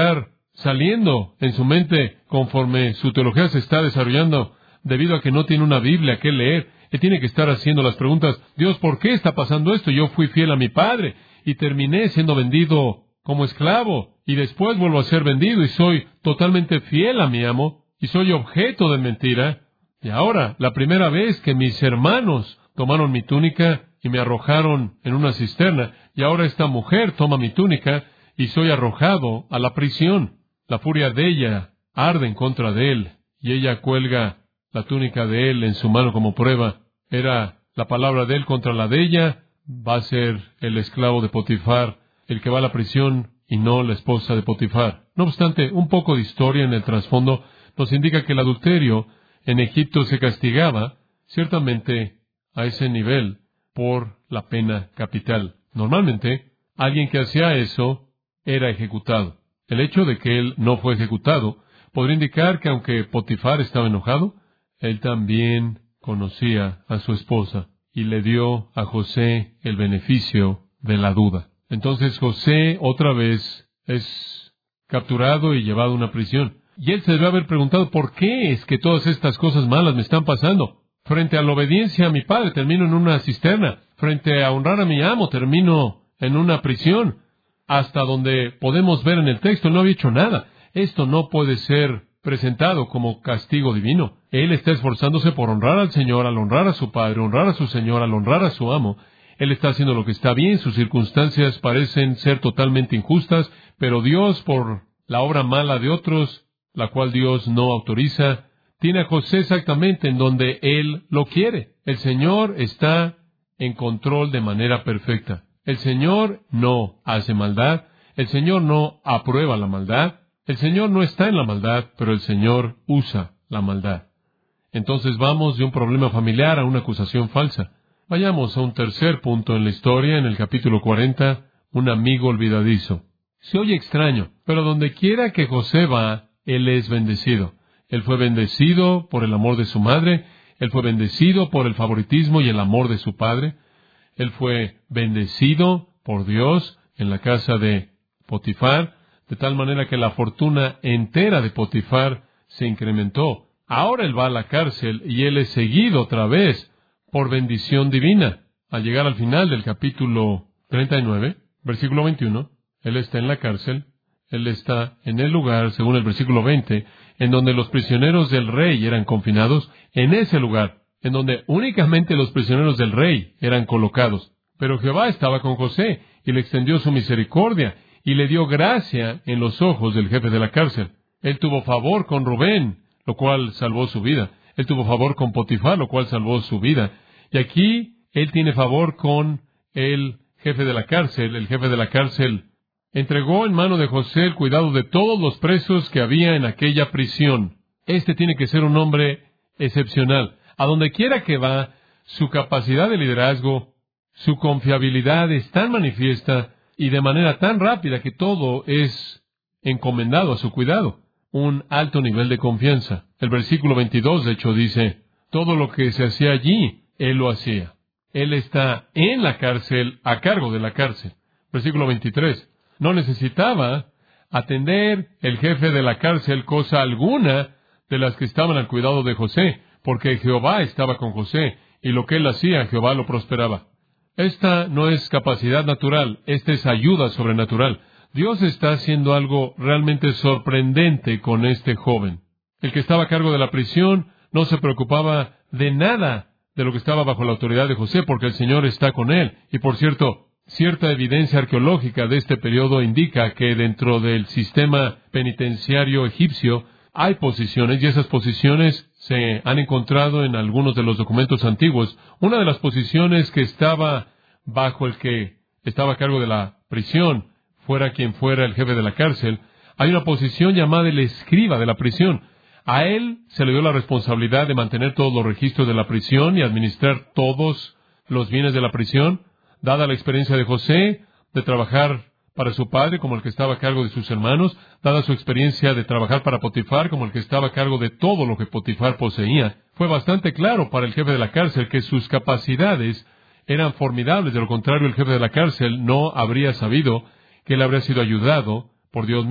saliendo en su mente conforme su teología se está desarrollando, debido a que no tiene una Biblia que leer. Él tiene que estar haciendo las preguntas: Dios, ¿por qué está pasando esto? Yo fui fiel a mi padre y terminé siendo vendido como esclavo, y después vuelvo a ser vendido y soy totalmente fiel a mi amo, y soy objeto de mentira. Y ahora, la primera vez que mis hermanos tomaron mi túnica y me arrojaron en una cisterna, y ahora esta mujer toma mi túnica y soy arrojado a la prisión. La furia de ella arde en contra de él, y ella cuelga la túnica de él en su mano como prueba. Era la palabra de él contra la de ella. Va a ser el esclavo de Potifar el que va a la prisión y no la esposa de Potifar. No obstante, un poco de historia en el trasfondo nos indica que el adulterio en Egipto se castigaba ciertamente a ese nivel por la pena capital. Normalmente, alguien que hacía eso era ejecutado. El hecho de que él no fue ejecutado podría indicar que aunque Potifar estaba enojado, él también conocía a su esposa y le dio a José el beneficio de la duda. Entonces José otra vez es capturado y llevado a una prisión. Y él se debe haber preguntado: ¿por qué es que todas estas cosas malas me están pasando? Frente a la obediencia a mi padre termino en una cisterna. Frente a honrar a mi amo termino en una prisión. Hasta donde podemos ver en el texto, no había hecho nada. Esto no puede ser presentado como castigo divino. Él está esforzándose por honrar al Señor, al honrar a su padre, honrar a su Señor, al honrar a su amo. Él está haciendo lo que está bien. Sus circunstancias parecen ser totalmente injustas, pero Dios, por la obra mala de otros, la cual Dios no autoriza, tiene a José exactamente en donde Él lo quiere. El Señor está en control de manera perfecta. El Señor no hace maldad. El Señor no aprueba la maldad. El Señor no está en la maldad, pero el Señor usa la maldad. Entonces vamos de un problema familiar a una acusación falsa. Vayamos a un tercer punto en la historia, en el capítulo 40, un amigo olvidadizo. Se oye extraño, pero donde quiera que José va, él es bendecido. Él fue bendecido por el amor de su madre, él fue bendecido por el favoritismo y el amor de su padre, él fue bendecido por Dios en la casa de Potifar, de tal manera que la fortuna entera de Potifar se incrementó. Ahora él va a la cárcel y él es seguido otra vez por bendición divina. Al llegar al final del capítulo 39, versículo 21, él está en la cárcel, él está en el lugar, según el versículo 20, en donde los prisioneros del rey eran confinados, en ese lugar, en donde únicamente los prisioneros del rey eran colocados. Pero Jehová estaba con José, y le extendió su misericordia, y le dio gracia en los ojos del jefe de la cárcel. Él tuvo favor con Rubén, lo cual salvó su vida. Él tuvo favor con Potifar, lo cual salvó su vida. Y aquí él tiene favor con el jefe de la cárcel. El jefe de la cárcel entregó en mano de José el cuidado de todos los presos que había en aquella prisión. Este tiene que ser un hombre excepcional. A donde quiera que va, su capacidad de liderazgo, su confiabilidad es tan manifiesta y de manera tan rápida que todo es encomendado a su cuidado. Un alto nivel de confianza. El versículo 22, de hecho, dice: todo lo que se hacía allí, él lo hacía. Él está en la cárcel, a cargo de la cárcel. Versículo 23. No necesitaba atender el jefe de la cárcel cosa alguna de las que estaban al cuidado de José, porque Jehová estaba con José, y lo que él hacía, Jehová lo prosperaba. Esta no es capacidad natural, esta es ayuda sobrenatural. Dios está haciendo algo realmente sorprendente con este joven. El que estaba a cargo de la prisión no se preocupaba de nada de lo que estaba bajo la autoridad de José, porque el Señor está con él. Y por cierto, cierta evidencia arqueológica de este periodo indica que dentro del sistema penitenciario egipcio hay posiciones, y esas posiciones se han encontrado en algunos de los documentos antiguos. Una de las posiciones que estaba bajo el que estaba a cargo de la prisión, fuera quien fuera el jefe de la cárcel, hay una posición llamada el escriba de la prisión. A él se le dio la responsabilidad de mantener todos los registros de la prisión y administrar todos los bienes de la prisión. Dada la experiencia de José de trabajar para su padre como el que estaba a cargo de sus hermanos, dada su experiencia de trabajar para Potifar como el que estaba a cargo de todo lo que Potifar poseía, fue bastante claro para el jefe de la cárcel que sus capacidades eran formidables. De lo contrario, el jefe de la cárcel no habría sabido que él habría sido ayudado por Dios mismo.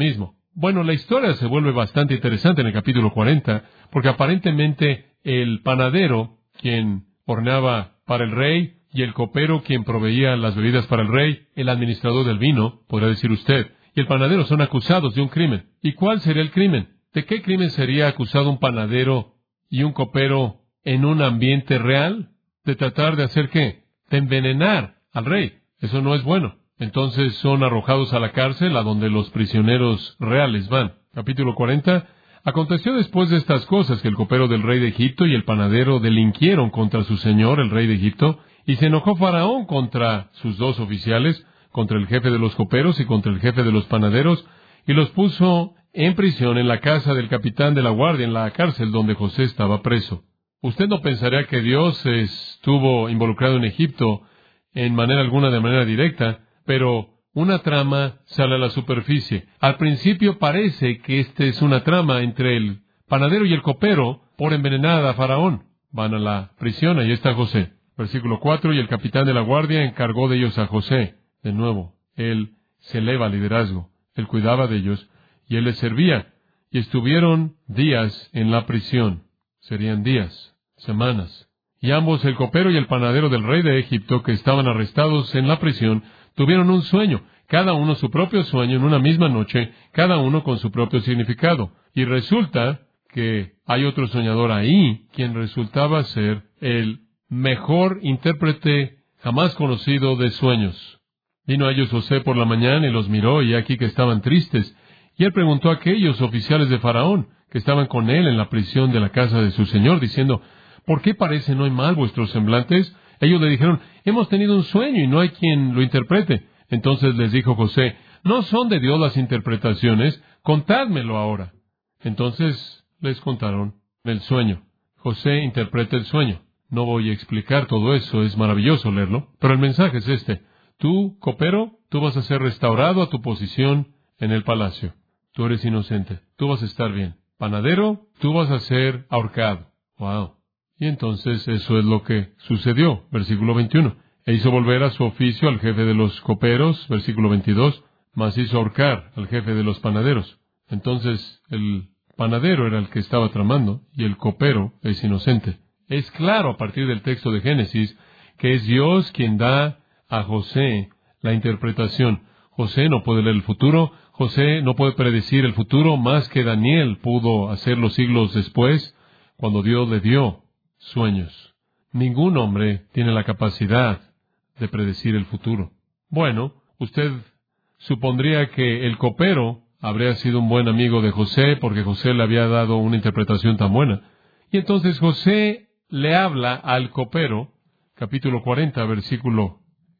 Bueno, la historia se vuelve bastante interesante en el capítulo 40, porque aparentemente el panadero, quien horneaba para el rey, y el copero, quien proveía las bebidas para el rey, el administrador del vino, podrá decir usted, y el panadero son acusados de un crimen. ¿Y cuál sería el crimen? ¿De qué crimen sería acusado un panadero y un copero en un ambiente real? ¿De tratar de hacer qué? De envenenar al rey. Eso no es bueno. Entonces son arrojados a la cárcel, a donde los prisioneros reales van. Capítulo 40. Aconteció después de estas cosas que el copero del rey de Egipto y el panadero delinquieron contra su señor, el rey de Egipto, y se enojó Faraón contra sus dos oficiales, contra el jefe de los coperos y contra el jefe de los panaderos, y los puso en prisión en la casa del capitán de la guardia, en la cárcel donde José estaba preso. Usted no pensaría que Dios estuvo involucrado en Egipto en manera alguna, de manera directa, pero una trama sale a la superficie. Al principio parece que esta es una trama entre el panadero y el copero por envenenar a Faraón. Van a la prisión, ahí está José. Versículo 4, y el capitán de la guardia encargó de ellos a José. De nuevo, él se eleva al liderazgo. Él cuidaba de ellos y él les servía. Y estuvieron días en la prisión. Serían días, semanas. Y ambos, el copero y el panadero del rey de Egipto, que estaban arrestados en la prisión, tuvieron un sueño, cada uno su propio sueño en una misma noche, cada uno con su propio significado. Y resulta que hay otro soñador ahí, quien resultaba ser el mejor intérprete jamás conocido de sueños. Vino a ellos José por la mañana y los miró, y aquí que estaban tristes. Y él preguntó a aquellos oficiales de Faraón, que estaban con él en la prisión de la casa de su señor, diciendo, ¿por qué parecen hoy mal vuestros semblantes? Ellos le dijeron, hemos tenido un sueño y no hay quien lo interprete. Entonces les dijo José, ¿no son de Dios las interpretaciones? Contádmelo ahora. Entonces les contaron el sueño. José interpreta el sueño. No voy a explicar todo eso, es maravilloso leerlo, pero el mensaje es este. Tú, copero, tú vas a ser restaurado a tu posición en el palacio. Tú eres inocente, tú vas a estar bien. Panadero, tú vas a ser ahorcado. Wow. Y entonces eso es lo que sucedió. Versículo 21. E hizo volver a su oficio al jefe de los coperos. Versículo 22. Mas hizo ahorcar al jefe de los panaderos. Entonces el panadero era el que estaba tramando y el copero es inocente. Es claro a partir del texto de Génesis que es Dios quien da a José la interpretación. José no puede leer el futuro, José no puede predecir el futuro más que Daniel pudo hacerlo siglos después, cuando Dios le dio sueños. Ningún hombre tiene la capacidad de predecir el futuro. Bueno, usted supondría que el copero habría sido un buen amigo de José porque José le había dado una interpretación tan buena. Y entonces José le habla al copero, capítulo 40, versículo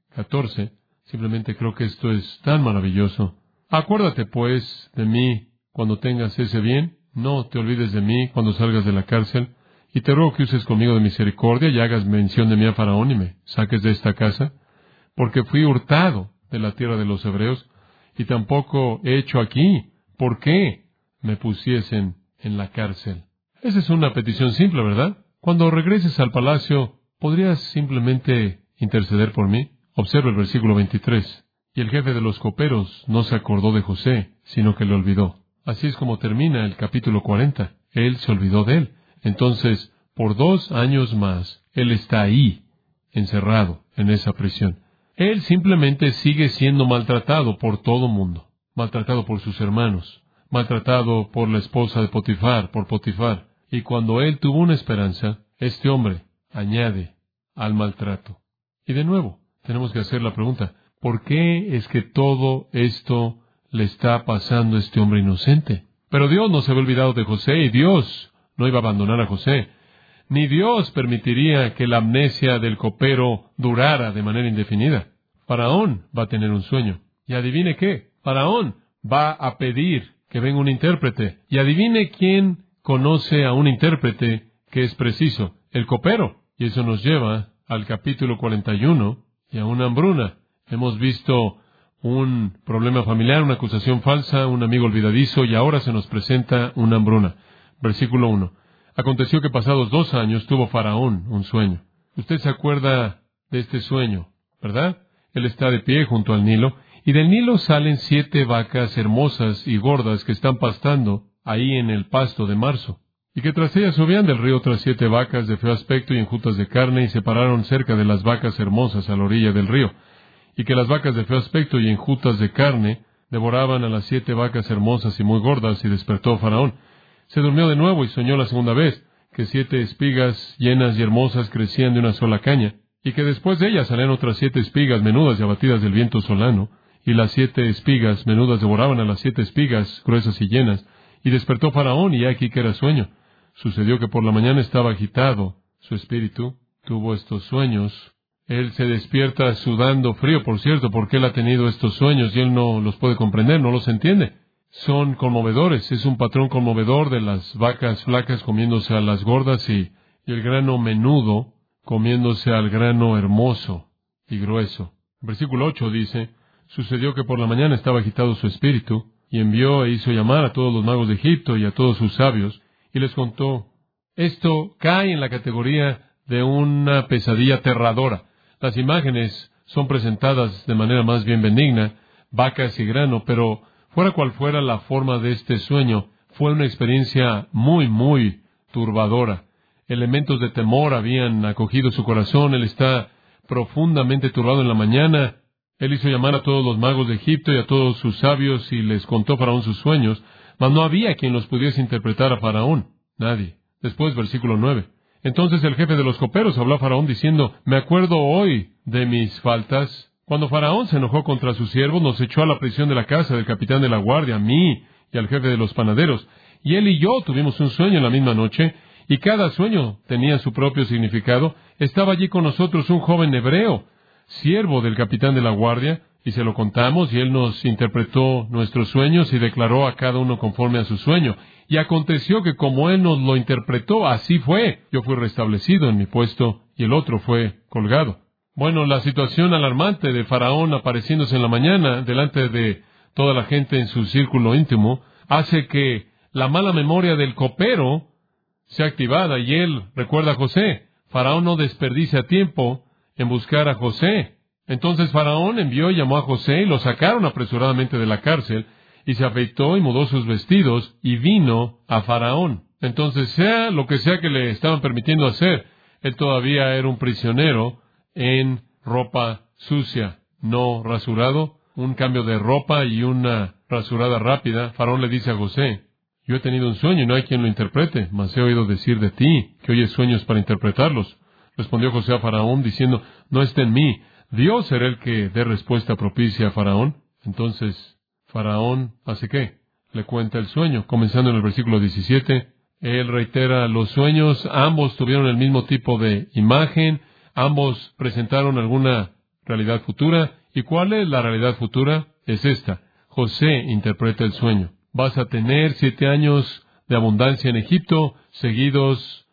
14. Simplemente creo que esto es tan maravilloso. Acuérdate, pues, de mí cuando tengas ese bien. No te olvides de mí cuando salgas de la cárcel. Y te ruego que uses conmigo de misericordia y hagas mención de mí a Faraón y me saques de esta casa. Porque fui hurtado de la tierra de los hebreos y tampoco he hecho aquí. ¿Por qué me pusiesen en la cárcel? Esa es una petición simple, ¿verdad? Cuando regreses al palacio, ¿podrías simplemente interceder por mí? Observa el versículo 23. Y el jefe de los coperos no se acordó de José, sino que le olvidó. Así es como termina el capítulo 40. Él se olvidó de él. Entonces, por 2 años más, él está ahí, encerrado en esa prisión. Él simplemente sigue siendo maltratado por todo mundo. Maltratado por sus hermanos. Maltratado por la esposa de Potifar, por Potifar. Y cuando él tuvo una esperanza, este hombre añade al maltrato. Y de nuevo, tenemos que hacer la pregunta, ¿por qué es que todo esto le está pasando a este hombre inocente? Pero Dios no se había olvidado de José y Dios no iba a abandonar a José. Ni Dios permitiría que la amnesia del copero durara de manera indefinida. Faraón va a tener un sueño. Y adivine qué, Faraón va a pedir que venga un intérprete. Y adivine quién conoce a un intérprete que es preciso, el copero. Y eso nos lleva al capítulo 41 y a una hambruna. Hemos visto un problema familiar, una acusación falsa, un amigo olvidadizo, y ahora se nos presenta una hambruna. Versículo 1. Aconteció que pasados 2 años tuvo Faraón un sueño. Usted se acuerda de este sueño, ¿verdad? Él está de pie junto al Nilo, y del Nilo salen 7 vacas hermosas y gordas que están pastando ahí en el pasto de marzo. Y que tras ellas subían del río otras 7 vacas de feo aspecto y enjutas de carne, y se pararon cerca de las vacas hermosas a la orilla del río. Y que las vacas de feo aspecto y enjutas de carne devoraban a las 7 vacas hermosas y muy gordas, y despertó Faraón. Se durmió de nuevo y soñó la segunda vez, que 7 espigas llenas y hermosas crecían de una sola caña, y que después de ellas salían otras 7 espigas menudas y abatidas del viento solano, y las 7 espigas menudas devoraban a las 7 espigas gruesas y llenas. Y despertó Faraón, y aquí que era sueño. Sucedió que por la mañana estaba agitado su espíritu, tuvo estos sueños. Él se despierta sudando frío, por cierto, porque él ha tenido estos sueños y él no los puede comprender, no los entiende. Son conmovedores, es un patrón conmovedor de las vacas flacas comiéndose a las gordas y el grano menudo comiéndose al grano hermoso y grueso. Versículo 8 dice, sucedió que por la mañana estaba agitado su espíritu, y envió e hizo llamar a todos los magos de Egipto y a todos sus sabios, y les contó. Esto cae en la categoría de una pesadilla aterradora. Las imágenes son presentadas de manera más bien benigna, vacas y grano, pero fuera cual fuera la forma de este sueño, fue una experiencia muy, muy turbadora. Elementos de temor habían acogido su corazón, él está profundamente turbado en la mañana. Él hizo llamar a todos los magos de Egipto y a todos sus sabios y les contó a Faraón sus sueños, mas no había quien los pudiese interpretar a Faraón. Nadie. Después, versículo 9. Entonces el jefe de los coperos habló a Faraón diciendo, me acuerdo hoy de mis faltas. Cuando Faraón se enojó contra sus siervos, nos echó a la prisión de la casa del capitán de la guardia, a mí y al jefe de los panaderos. Y él y yo tuvimos un sueño en la misma noche, y cada sueño tenía su propio significado. Estaba allí con nosotros un joven hebreo, siervo del capitán de la guardia, y se lo contamos, y él nos interpretó nuestros sueños y declaró a cada uno conforme a su sueño. Y aconteció que como él nos lo interpretó, así fue. Yo fui restablecido en mi puesto, y el otro fue colgado. Bueno, la situación alarmante de Faraón apareciéndose en la mañana delante de toda la gente en su círculo íntimo, hace que la mala memoria del copero sea activada, y él recuerda a José. Faraón no desperdicia tiempo en buscar a José. Entonces Faraón envió y llamó a José, y lo sacaron apresuradamente de la cárcel, y se afeitó y mudó sus vestidos, y vino a Faraón. Entonces, sea lo que sea que le estaban permitiendo hacer, él todavía era un prisionero en ropa sucia, no rasurado, un cambio de ropa y una rasurada rápida. Faraón le dice a José, yo he tenido un sueño y no hay quien lo interprete, mas he oído decir de ti que oyes sueños para interpretarlos. Respondió José a Faraón diciendo, no está en mí, Dios será el que dé respuesta propicia a Faraón. Entonces Faraón hace ¿qué? Le cuenta el sueño, comenzando en el versículo 17. Él reitera los sueños, ambos tuvieron el mismo tipo de imagen, ambos presentaron alguna realidad futura. ¿Y cuál es la realidad futura? Es esta. José interpreta el sueño. Vas a tener 7 años de abundancia en Egipto, seguidos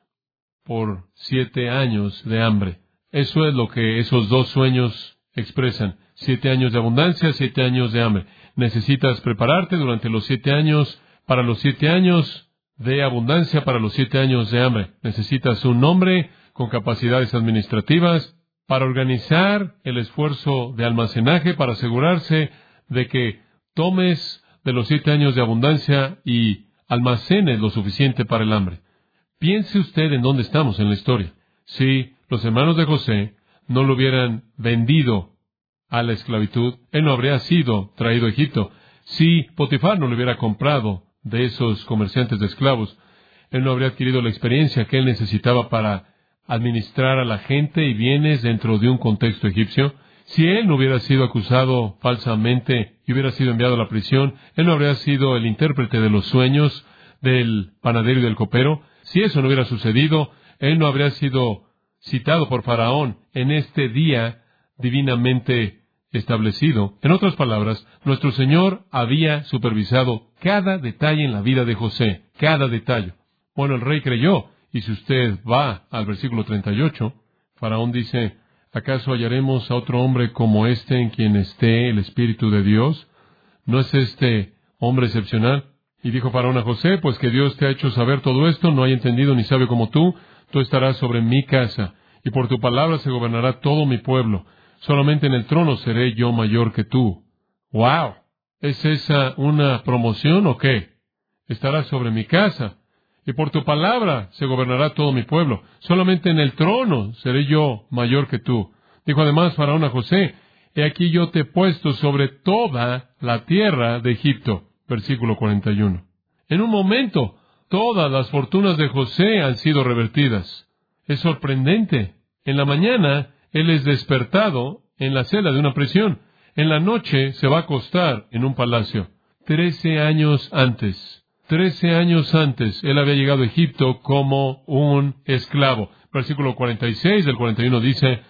por 7 años de hambre. Eso es lo que esos dos sueños expresan. 7 años de abundancia, 7 años de hambre. Necesitas prepararte durante los 7 años, para los 7 años de abundancia, para los 7 años de hambre. Necesitas un hombre con capacidades administrativas para organizar el esfuerzo de almacenaje, para asegurarse de que tomes de los 7 años de abundancia y almacenes lo suficiente para el hambre. Piense usted en dónde estamos en la historia. Si los hermanos de José no lo hubieran vendido a la esclavitud, él no habría sido traído a Egipto. Si Potifar no lo hubiera comprado de esos comerciantes de esclavos, él no habría adquirido la experiencia que él necesitaba para administrar a la gente y bienes dentro de un contexto egipcio. Si él no hubiera sido acusado falsamente y hubiera sido enviado a la prisión, él no habría sido el intérprete de los sueños del panadero y del copero. Si eso no hubiera sucedido, él no habría sido citado por Faraón en este día divinamente establecido. En otras palabras, nuestro Señor había supervisado cada detalle en la vida de José, cada detalle. Bueno, el rey creyó, y si usted va al versículo 38, Faraón dice, ¿acaso hallaremos a otro hombre como este en quien esté el Espíritu de Dios? ¿No es este hombre excepcional? Y dijo Faraón a José, pues que Dios te ha hecho saber todo esto, no hay entendido ni sabe como tú estarás sobre mi casa, y por tu palabra se gobernará todo mi pueblo. Solamente en el trono seré yo mayor que tú. ¡Wow! ¿Es esa una promoción o qué? Estarás sobre mi casa, y por tu palabra se gobernará todo mi pueblo. Solamente en el trono seré yo mayor que tú. Dijo además Faraón a José, he aquí yo te he puesto sobre toda la tierra de Egipto. Versículo 41. En un momento, todas las fortunas de José han sido revertidas. Es sorprendente. En la mañana, él es despertado en la celda de una prisión. En la noche se va a acostar en un palacio. 13 años antes, él había llegado a Egipto como un esclavo. Versículo 46 del 41 dice,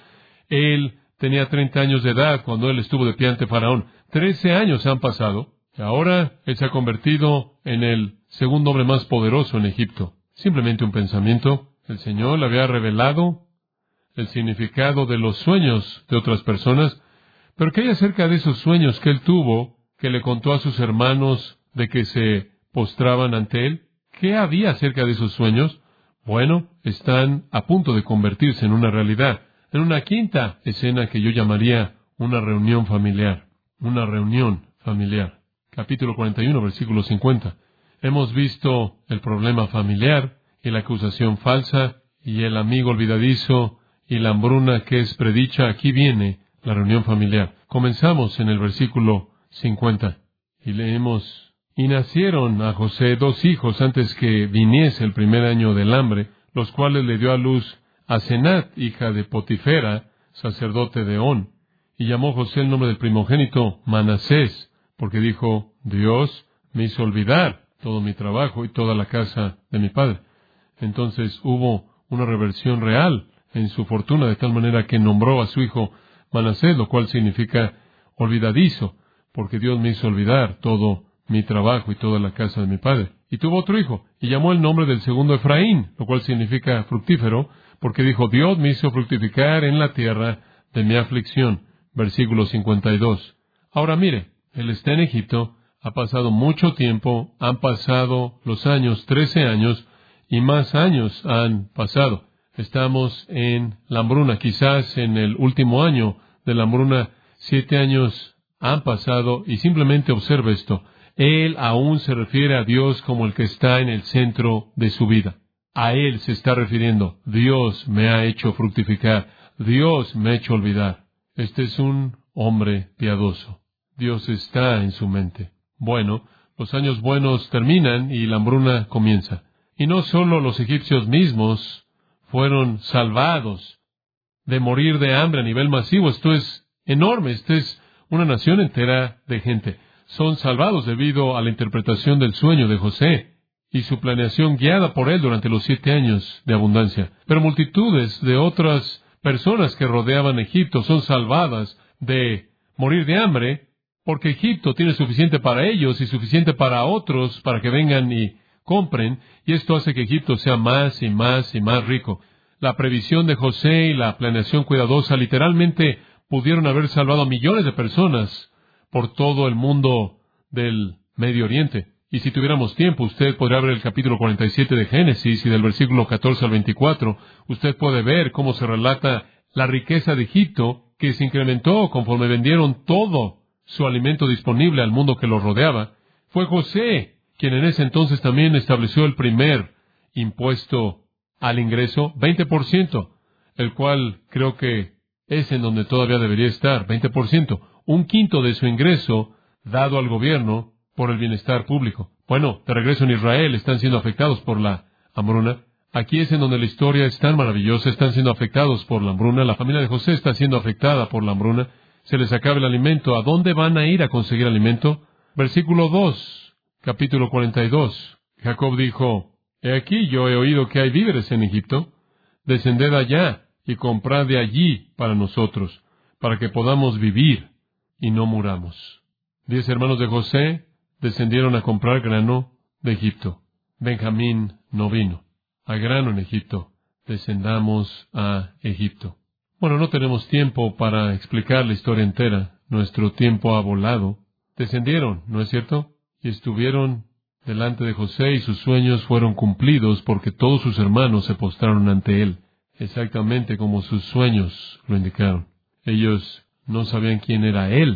él tenía 30 años de edad cuando él estuvo de pie ante Faraón. 13 años han pasado. Y ahora él se ha convertido en el segundo hombre más poderoso en Egipto. Simplemente un pensamiento. El Señor le había revelado el significado de los sueños de otras personas. Pero ¿qué hay acerca de esos sueños que él tuvo, que le contó a sus hermanos de que se postraban ante él? ¿Qué había acerca de esos sueños? Bueno, están a punto de convertirse en una realidad. En una quinta escena que yo llamaría una reunión familiar. Una reunión familiar. Capítulo 41, versículo 50. Hemos visto el problema familiar y la acusación falsa y el amigo olvidadizo y la hambruna que es predicha. Aquí viene la reunión familiar. Comenzamos en el versículo 50 y leemos: y nacieron a José 2 hijos antes que viniese el primer año del hambre, los cuales le dio a luz a Senat, hija de Potifera, sacerdote de On. Y llamó José el nombre del primogénito Manasés, porque dijo, Dios me hizo olvidar todo mi trabajo y toda la casa de mi padre. Entonces hubo una reversión real en su fortuna, de tal manera que nombró a su hijo Manasés, lo cual significa olvidadizo, porque Dios me hizo olvidar todo mi trabajo y toda la casa de mi padre. Y tuvo otro hijo, y llamó el nombre del segundo Efraín, lo cual significa fructífero, porque dijo, Dios me hizo fructificar en la tierra de mi aflicción. Versículo 52. Ahora mire, él está en Egipto, ha pasado mucho tiempo, han pasado los años, 13 años, y más años han pasado. Estamos en la hambruna, quizás en el último año de la hambruna, 7 años han pasado, y simplemente observe esto. Él aún se refiere a Dios como el que está en el centro de su vida. A Él se está refiriendo. Dios me ha hecho fructificar. Dios me ha hecho olvidar. Este es un hombre piadoso. Dios está en su mente. Bueno, los años buenos terminan y la hambruna comienza. Y no solo los egipcios mismos fueron salvados de morir de hambre a nivel masivo. Esto es enorme. Esta es una nación entera de gente. Son salvados debido a la interpretación del sueño de José y su planeación guiada por él durante los 7 años de abundancia. Pero multitudes de otras personas que rodeaban Egipto son salvadas de morir de hambre, porque Egipto tiene suficiente para ellos y suficiente para otros para que vengan y compren, y esto hace que Egipto sea más y más y más rico. La previsión de José y la planeación cuidadosa literalmente pudieron haber salvado a millones de personas por todo el mundo del Medio Oriente. Y si tuviéramos tiempo, usted podría ver el capítulo 47 de Génesis y del versículo 14 al 24. Usted puede ver cómo se relata la riqueza de Egipto, que se incrementó conforme vendieron todo su alimento disponible al mundo que los rodeaba. Fue José quien en ese entonces también estableció el primer impuesto al ingreso, 20%, el cual creo que es en donde todavía debería estar, 20%, un quinto de su ingreso dado al gobierno por el bienestar público. Bueno, de regreso en Israel están siendo afectados por la hambruna. Aquí es en donde la historia es tan maravillosa, están siendo afectados por la hambruna. La familia de José está siendo afectada por la hambruna. Se les acaba el alimento. ¿A dónde van a ir a conseguir alimento? Versículo 2, capítulo 42. Jacob dijo, he aquí yo he oído que hay víveres en Egipto. Descended allá y comprad de allí para nosotros, para que podamos vivir y no muramos. 10 hermanos de José descendieron a comprar grano de Egipto. Benjamín no vino. Hay grano en Egipto. Descendamos a Egipto. Bueno, no tenemos tiempo para explicar la historia entera. Nuestro tiempo ha volado. Descendieron, ¿no es cierto? Y estuvieron delante de José y sus sueños fueron cumplidos porque todos sus hermanos se postraron ante él, exactamente como sus sueños lo indicaron. Ellos no sabían quién era él.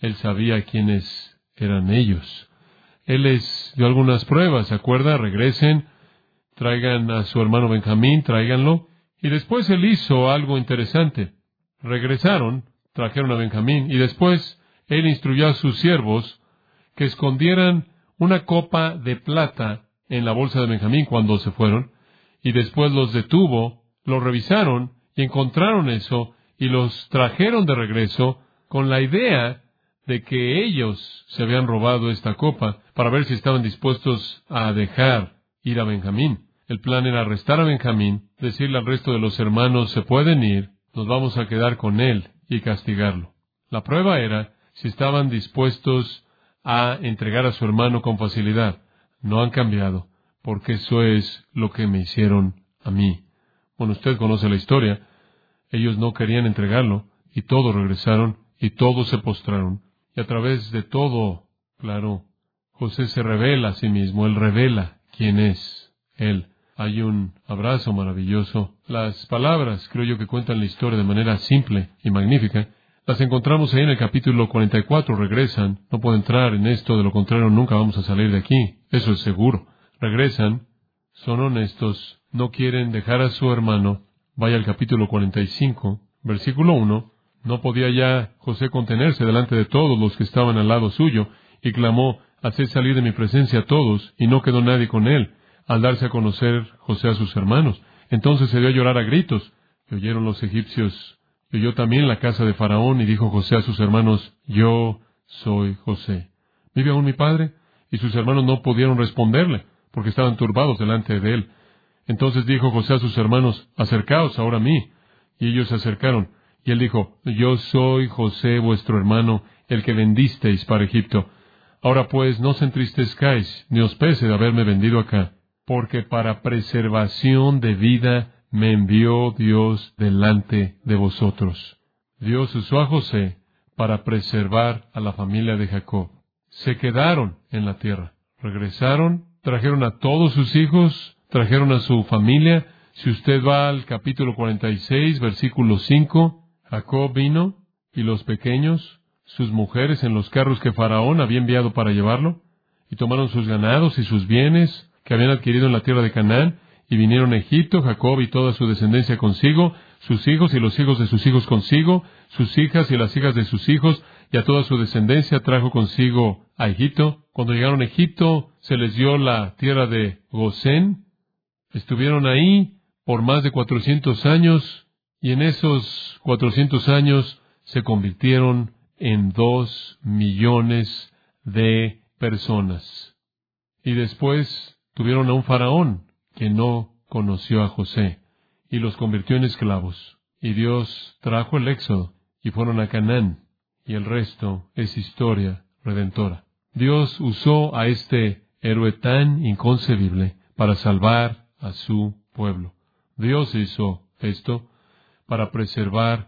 Él sabía quiénes eran ellos. Él les dio algunas pruebas, ¿se acuerda? Regresen, traigan a su hermano Benjamín, tráiganlo. Y después él hizo algo interesante. Regresaron, trajeron a Benjamín, y después él instruyó a sus siervos que escondieran una copa de plata en la bolsa de Benjamín cuando se fueron, y después los detuvo, los revisaron y encontraron eso, y los trajeron de regreso con la idea de que ellos se habían robado esta copa para ver si estaban dispuestos a dejar ir a Benjamín. El plan era arrestar a Benjamín, decirle al resto de los hermanos, se pueden ir, nos vamos a quedar con él y castigarlo. La prueba era si estaban dispuestos a entregar a su hermano con facilidad. No han cambiado, porque eso es lo que me hicieron a mí. Bueno, usted conoce la historia. Ellos no querían entregarlo, y todos regresaron, y todos se postraron. Y a través de todo, claro, José se revela a sí mismo. Él revela quién es Él. Hay un abrazo maravilloso. Las palabras, creo yo, que cuentan la historia de manera simple y magnífica, las encontramos ahí en el capítulo 44. Regresan. No puedo entrar en esto, de lo contrario nunca vamos a salir de aquí. Eso es seguro. Regresan, son honestos, no quieren dejar a su hermano. Vaya al capítulo 45, versículo 1. No podía ya José contenerse delante de todos los que estaban al lado suyo, y clamó, haced salir de mi presencia a todos, y no quedó nadie con él, al darse a conocer José a sus hermanos. Entonces se dio a llorar a gritos, y oyeron los egipcios, y oyó también la casa de Faraón, y dijo José a sus hermanos, yo soy José. ¿Vive aún mi padre? Y sus hermanos no pudieron responderle, porque estaban turbados delante de él. Entonces dijo José a sus hermanos, acercaos ahora a mí. Y ellos se acercaron. Y él dijo, yo soy José vuestro hermano, el que vendisteis para Egipto. Ahora pues no os entristezcáis, ni os pese de haberme vendido acá, porque para preservación de vida me envió Dios delante de vosotros. Dios usó a José para preservar a la familia de Jacob. Se quedaron en la tierra. Regresaron, trajeron a todos sus hijos, trajeron a su familia. Si usted va al capítulo 46, versículo 5, Jacob vino, y los pequeños, sus mujeres en los carros que Faraón había enviado para llevarlo, y tomaron sus ganados y sus bienes que habían adquirido en la tierra de Canaán, y vinieron a Egipto, Jacob y toda su descendencia consigo, sus hijos y los hijos de sus hijos consigo, sus hijas y las hijas de sus hijos, y a toda su descendencia trajo consigo a Egipto. Cuando llegaron a Egipto, se les dio la tierra de Gosén. Estuvieron ahí por más de 400 años, y en esos 400 años se convirtieron en 2 millones de personas. Y después tuvieron a un faraón que no conoció a José, y los convirtió en esclavos. Y Dios trajo el éxodo, y fueron a Canaán, y el resto es historia redentora. Dios usó a este héroe tan inconcebible para salvar a su pueblo. Dios hizo esto para preservar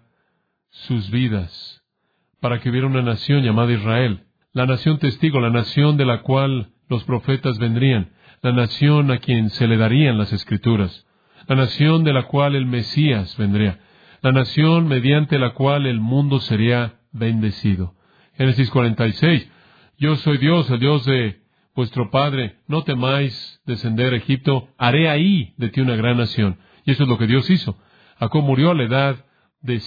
sus vidas, para que hubiera una nación llamada Israel, la nación testigo, la nación de la cual los profetas vendrían, la nación a quien se le darían las Escrituras, la nación de la cual el Mesías vendría, la nación mediante la cual el mundo sería bendecido. Génesis 46, yo soy Dios, el Dios de vuestro Padre, no temáis descender a Egipto, haré ahí de ti una gran nación. Y eso es lo que Dios hizo. Jacob murió a la edad de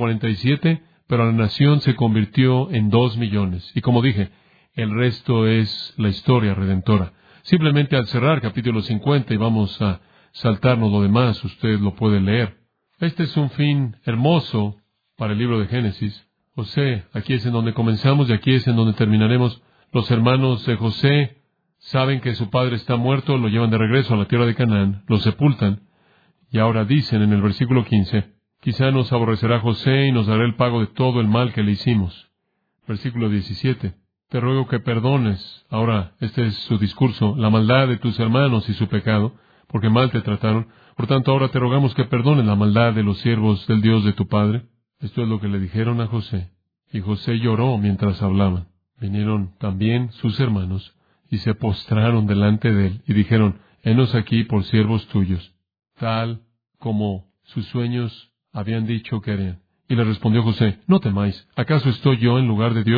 147, pero la nación se convirtió en 2 millones. Y como dije, el resto es la historia redentora. Simplemente al cerrar capítulo 50, y vamos a saltarnos lo demás, usted lo puede leer. Este es un fin hermoso para el libro de Génesis. José, aquí es en donde comenzamos y aquí es en donde terminaremos. Los hermanos de José saben que su padre está muerto, lo llevan de regreso a la tierra de Canaán, lo sepultan, y ahora dicen en el versículo 15, quizá nos aborrecerá José y nos dará el pago de todo el mal que le hicimos. Versículo 17, te ruego que perdones, ahora este es su discurso, la maldad de tus hermanos y su pecado, porque mal te trataron. Por tanto, ahora te rogamos que perdones la maldad de los siervos del Dios de tu padre. Esto es lo que le dijeron a José. Y José lloró mientras hablaban. Vinieron también sus hermanos y se postraron delante de él y dijeron, henos aquí por siervos tuyos, tal como sus sueños habían dicho que harían. Y le respondió José, no temáis, ¿acaso estoy yo en lugar de Dios?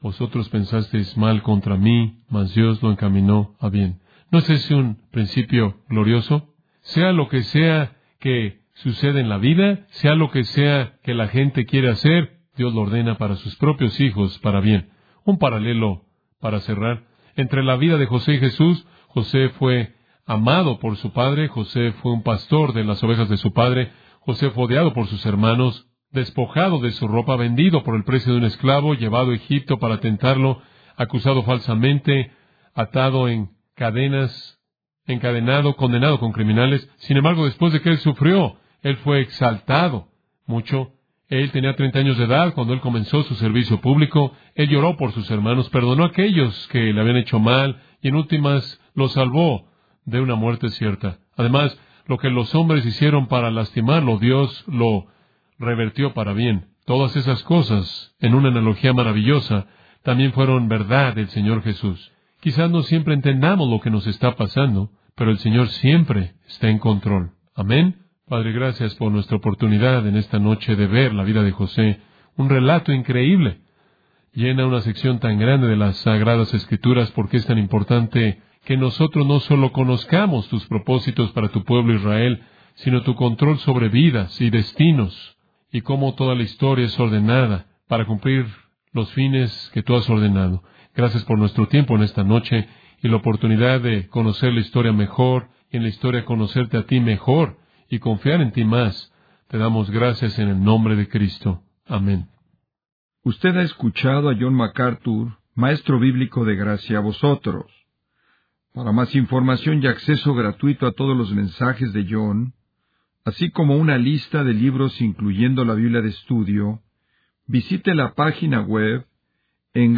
vosotros pensasteis mal contra mí, mas Dios lo encaminó a bien. ¿No es ese un principio glorioso? Sea lo que sea que sucede en la vida, sea lo que sea que la gente quiere hacer, Dios lo ordena para sus propios hijos, para bien. Un paralelo para cerrar. Entre la vida de José y Jesús, José fue amado por su padre, José fue un pastor de las ovejas de su padre, José fue odiado por sus hermanos, despojado de su ropa, vendido por el precio de un esclavo, llevado a Egipto para tentarlo, acusado falsamente, atado en cadenas, encadenado, condenado con criminales. Sin embargo, después de que él sufrió, él fue exaltado mucho. Él tenía 30 años de edad cuando él comenzó su servicio público. Él lloró por sus hermanos, perdonó a aquellos que le habían hecho mal y en últimas los salvó de una muerte cierta. Además, lo que los hombres hicieron para lastimarlo, Dios lo revertió para bien. Todas esas cosas, en una analogía maravillosa, también fueron verdad del Señor Jesús. Quizás no siempre entendamos lo que nos está pasando, pero el Señor siempre está en control. Amén. Padre, gracias por nuestra oportunidad en esta noche de ver la vida de José. Un relato increíble. Llena una sección tan grande de las Sagradas Escrituras porque es tan importante que nosotros no solo conozcamos tus propósitos para tu pueblo Israel, sino tu control sobre vidas y destinos, y cómo toda la historia es ordenada para cumplir los fines que tú has ordenado. Gracias por nuestro tiempo en esta noche y la oportunidad de conocer la historia mejor, y en la historia conocerte a ti mejor y confiar en ti más. Te damos gracias en el nombre de Cristo. Amén. Usted ha escuchado a John MacArthur, maestro bíblico de Gracia a Vosotros. Para más información y acceso gratuito a todos los mensajes de John, así como una lista de libros incluyendo la Biblia de estudio, visite la página web en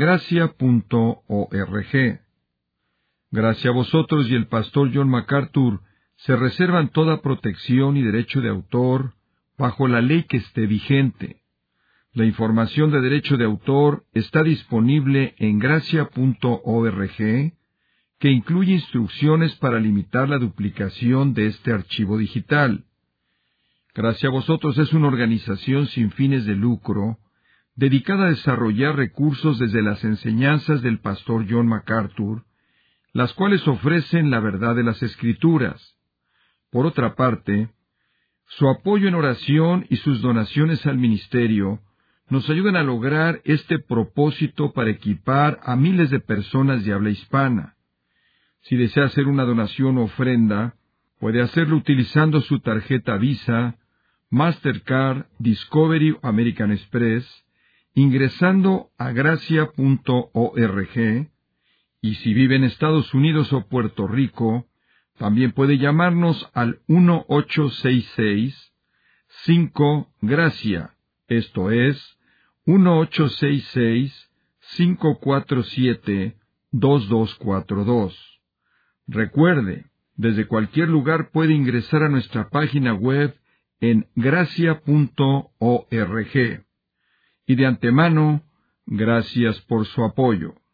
gracia.org. Gracia a Vosotros y el pastor John MacArthur se reservan toda protección y derecho de autor bajo la ley que esté vigente. La información de derecho de autor está disponible en gracia.org, que incluye instrucciones para limitar la duplicación de este archivo digital. Gracia a Vosotros es una organización sin fines de lucro, dedicada a desarrollar recursos desde las enseñanzas del pastor John MacArthur, las cuales ofrecen la verdad de las Escrituras. Por otra parte, su apoyo en oración y sus donaciones al ministerio nos ayudan a lograr este propósito para equipar a miles de personas de habla hispana. Si desea hacer una donación o ofrenda, puede hacerlo utilizando su tarjeta Visa, Mastercard, Discovery o American Express, ingresando a gracia.org, y si vive en Estados Unidos o Puerto Rico, también puede llamarnos al 1-866-5-GRACIA, esto es, 1-866-547-2242. Recuerde, desde cualquier lugar puede ingresar a nuestra página web en gracia.org. Y de antemano, gracias por su apoyo.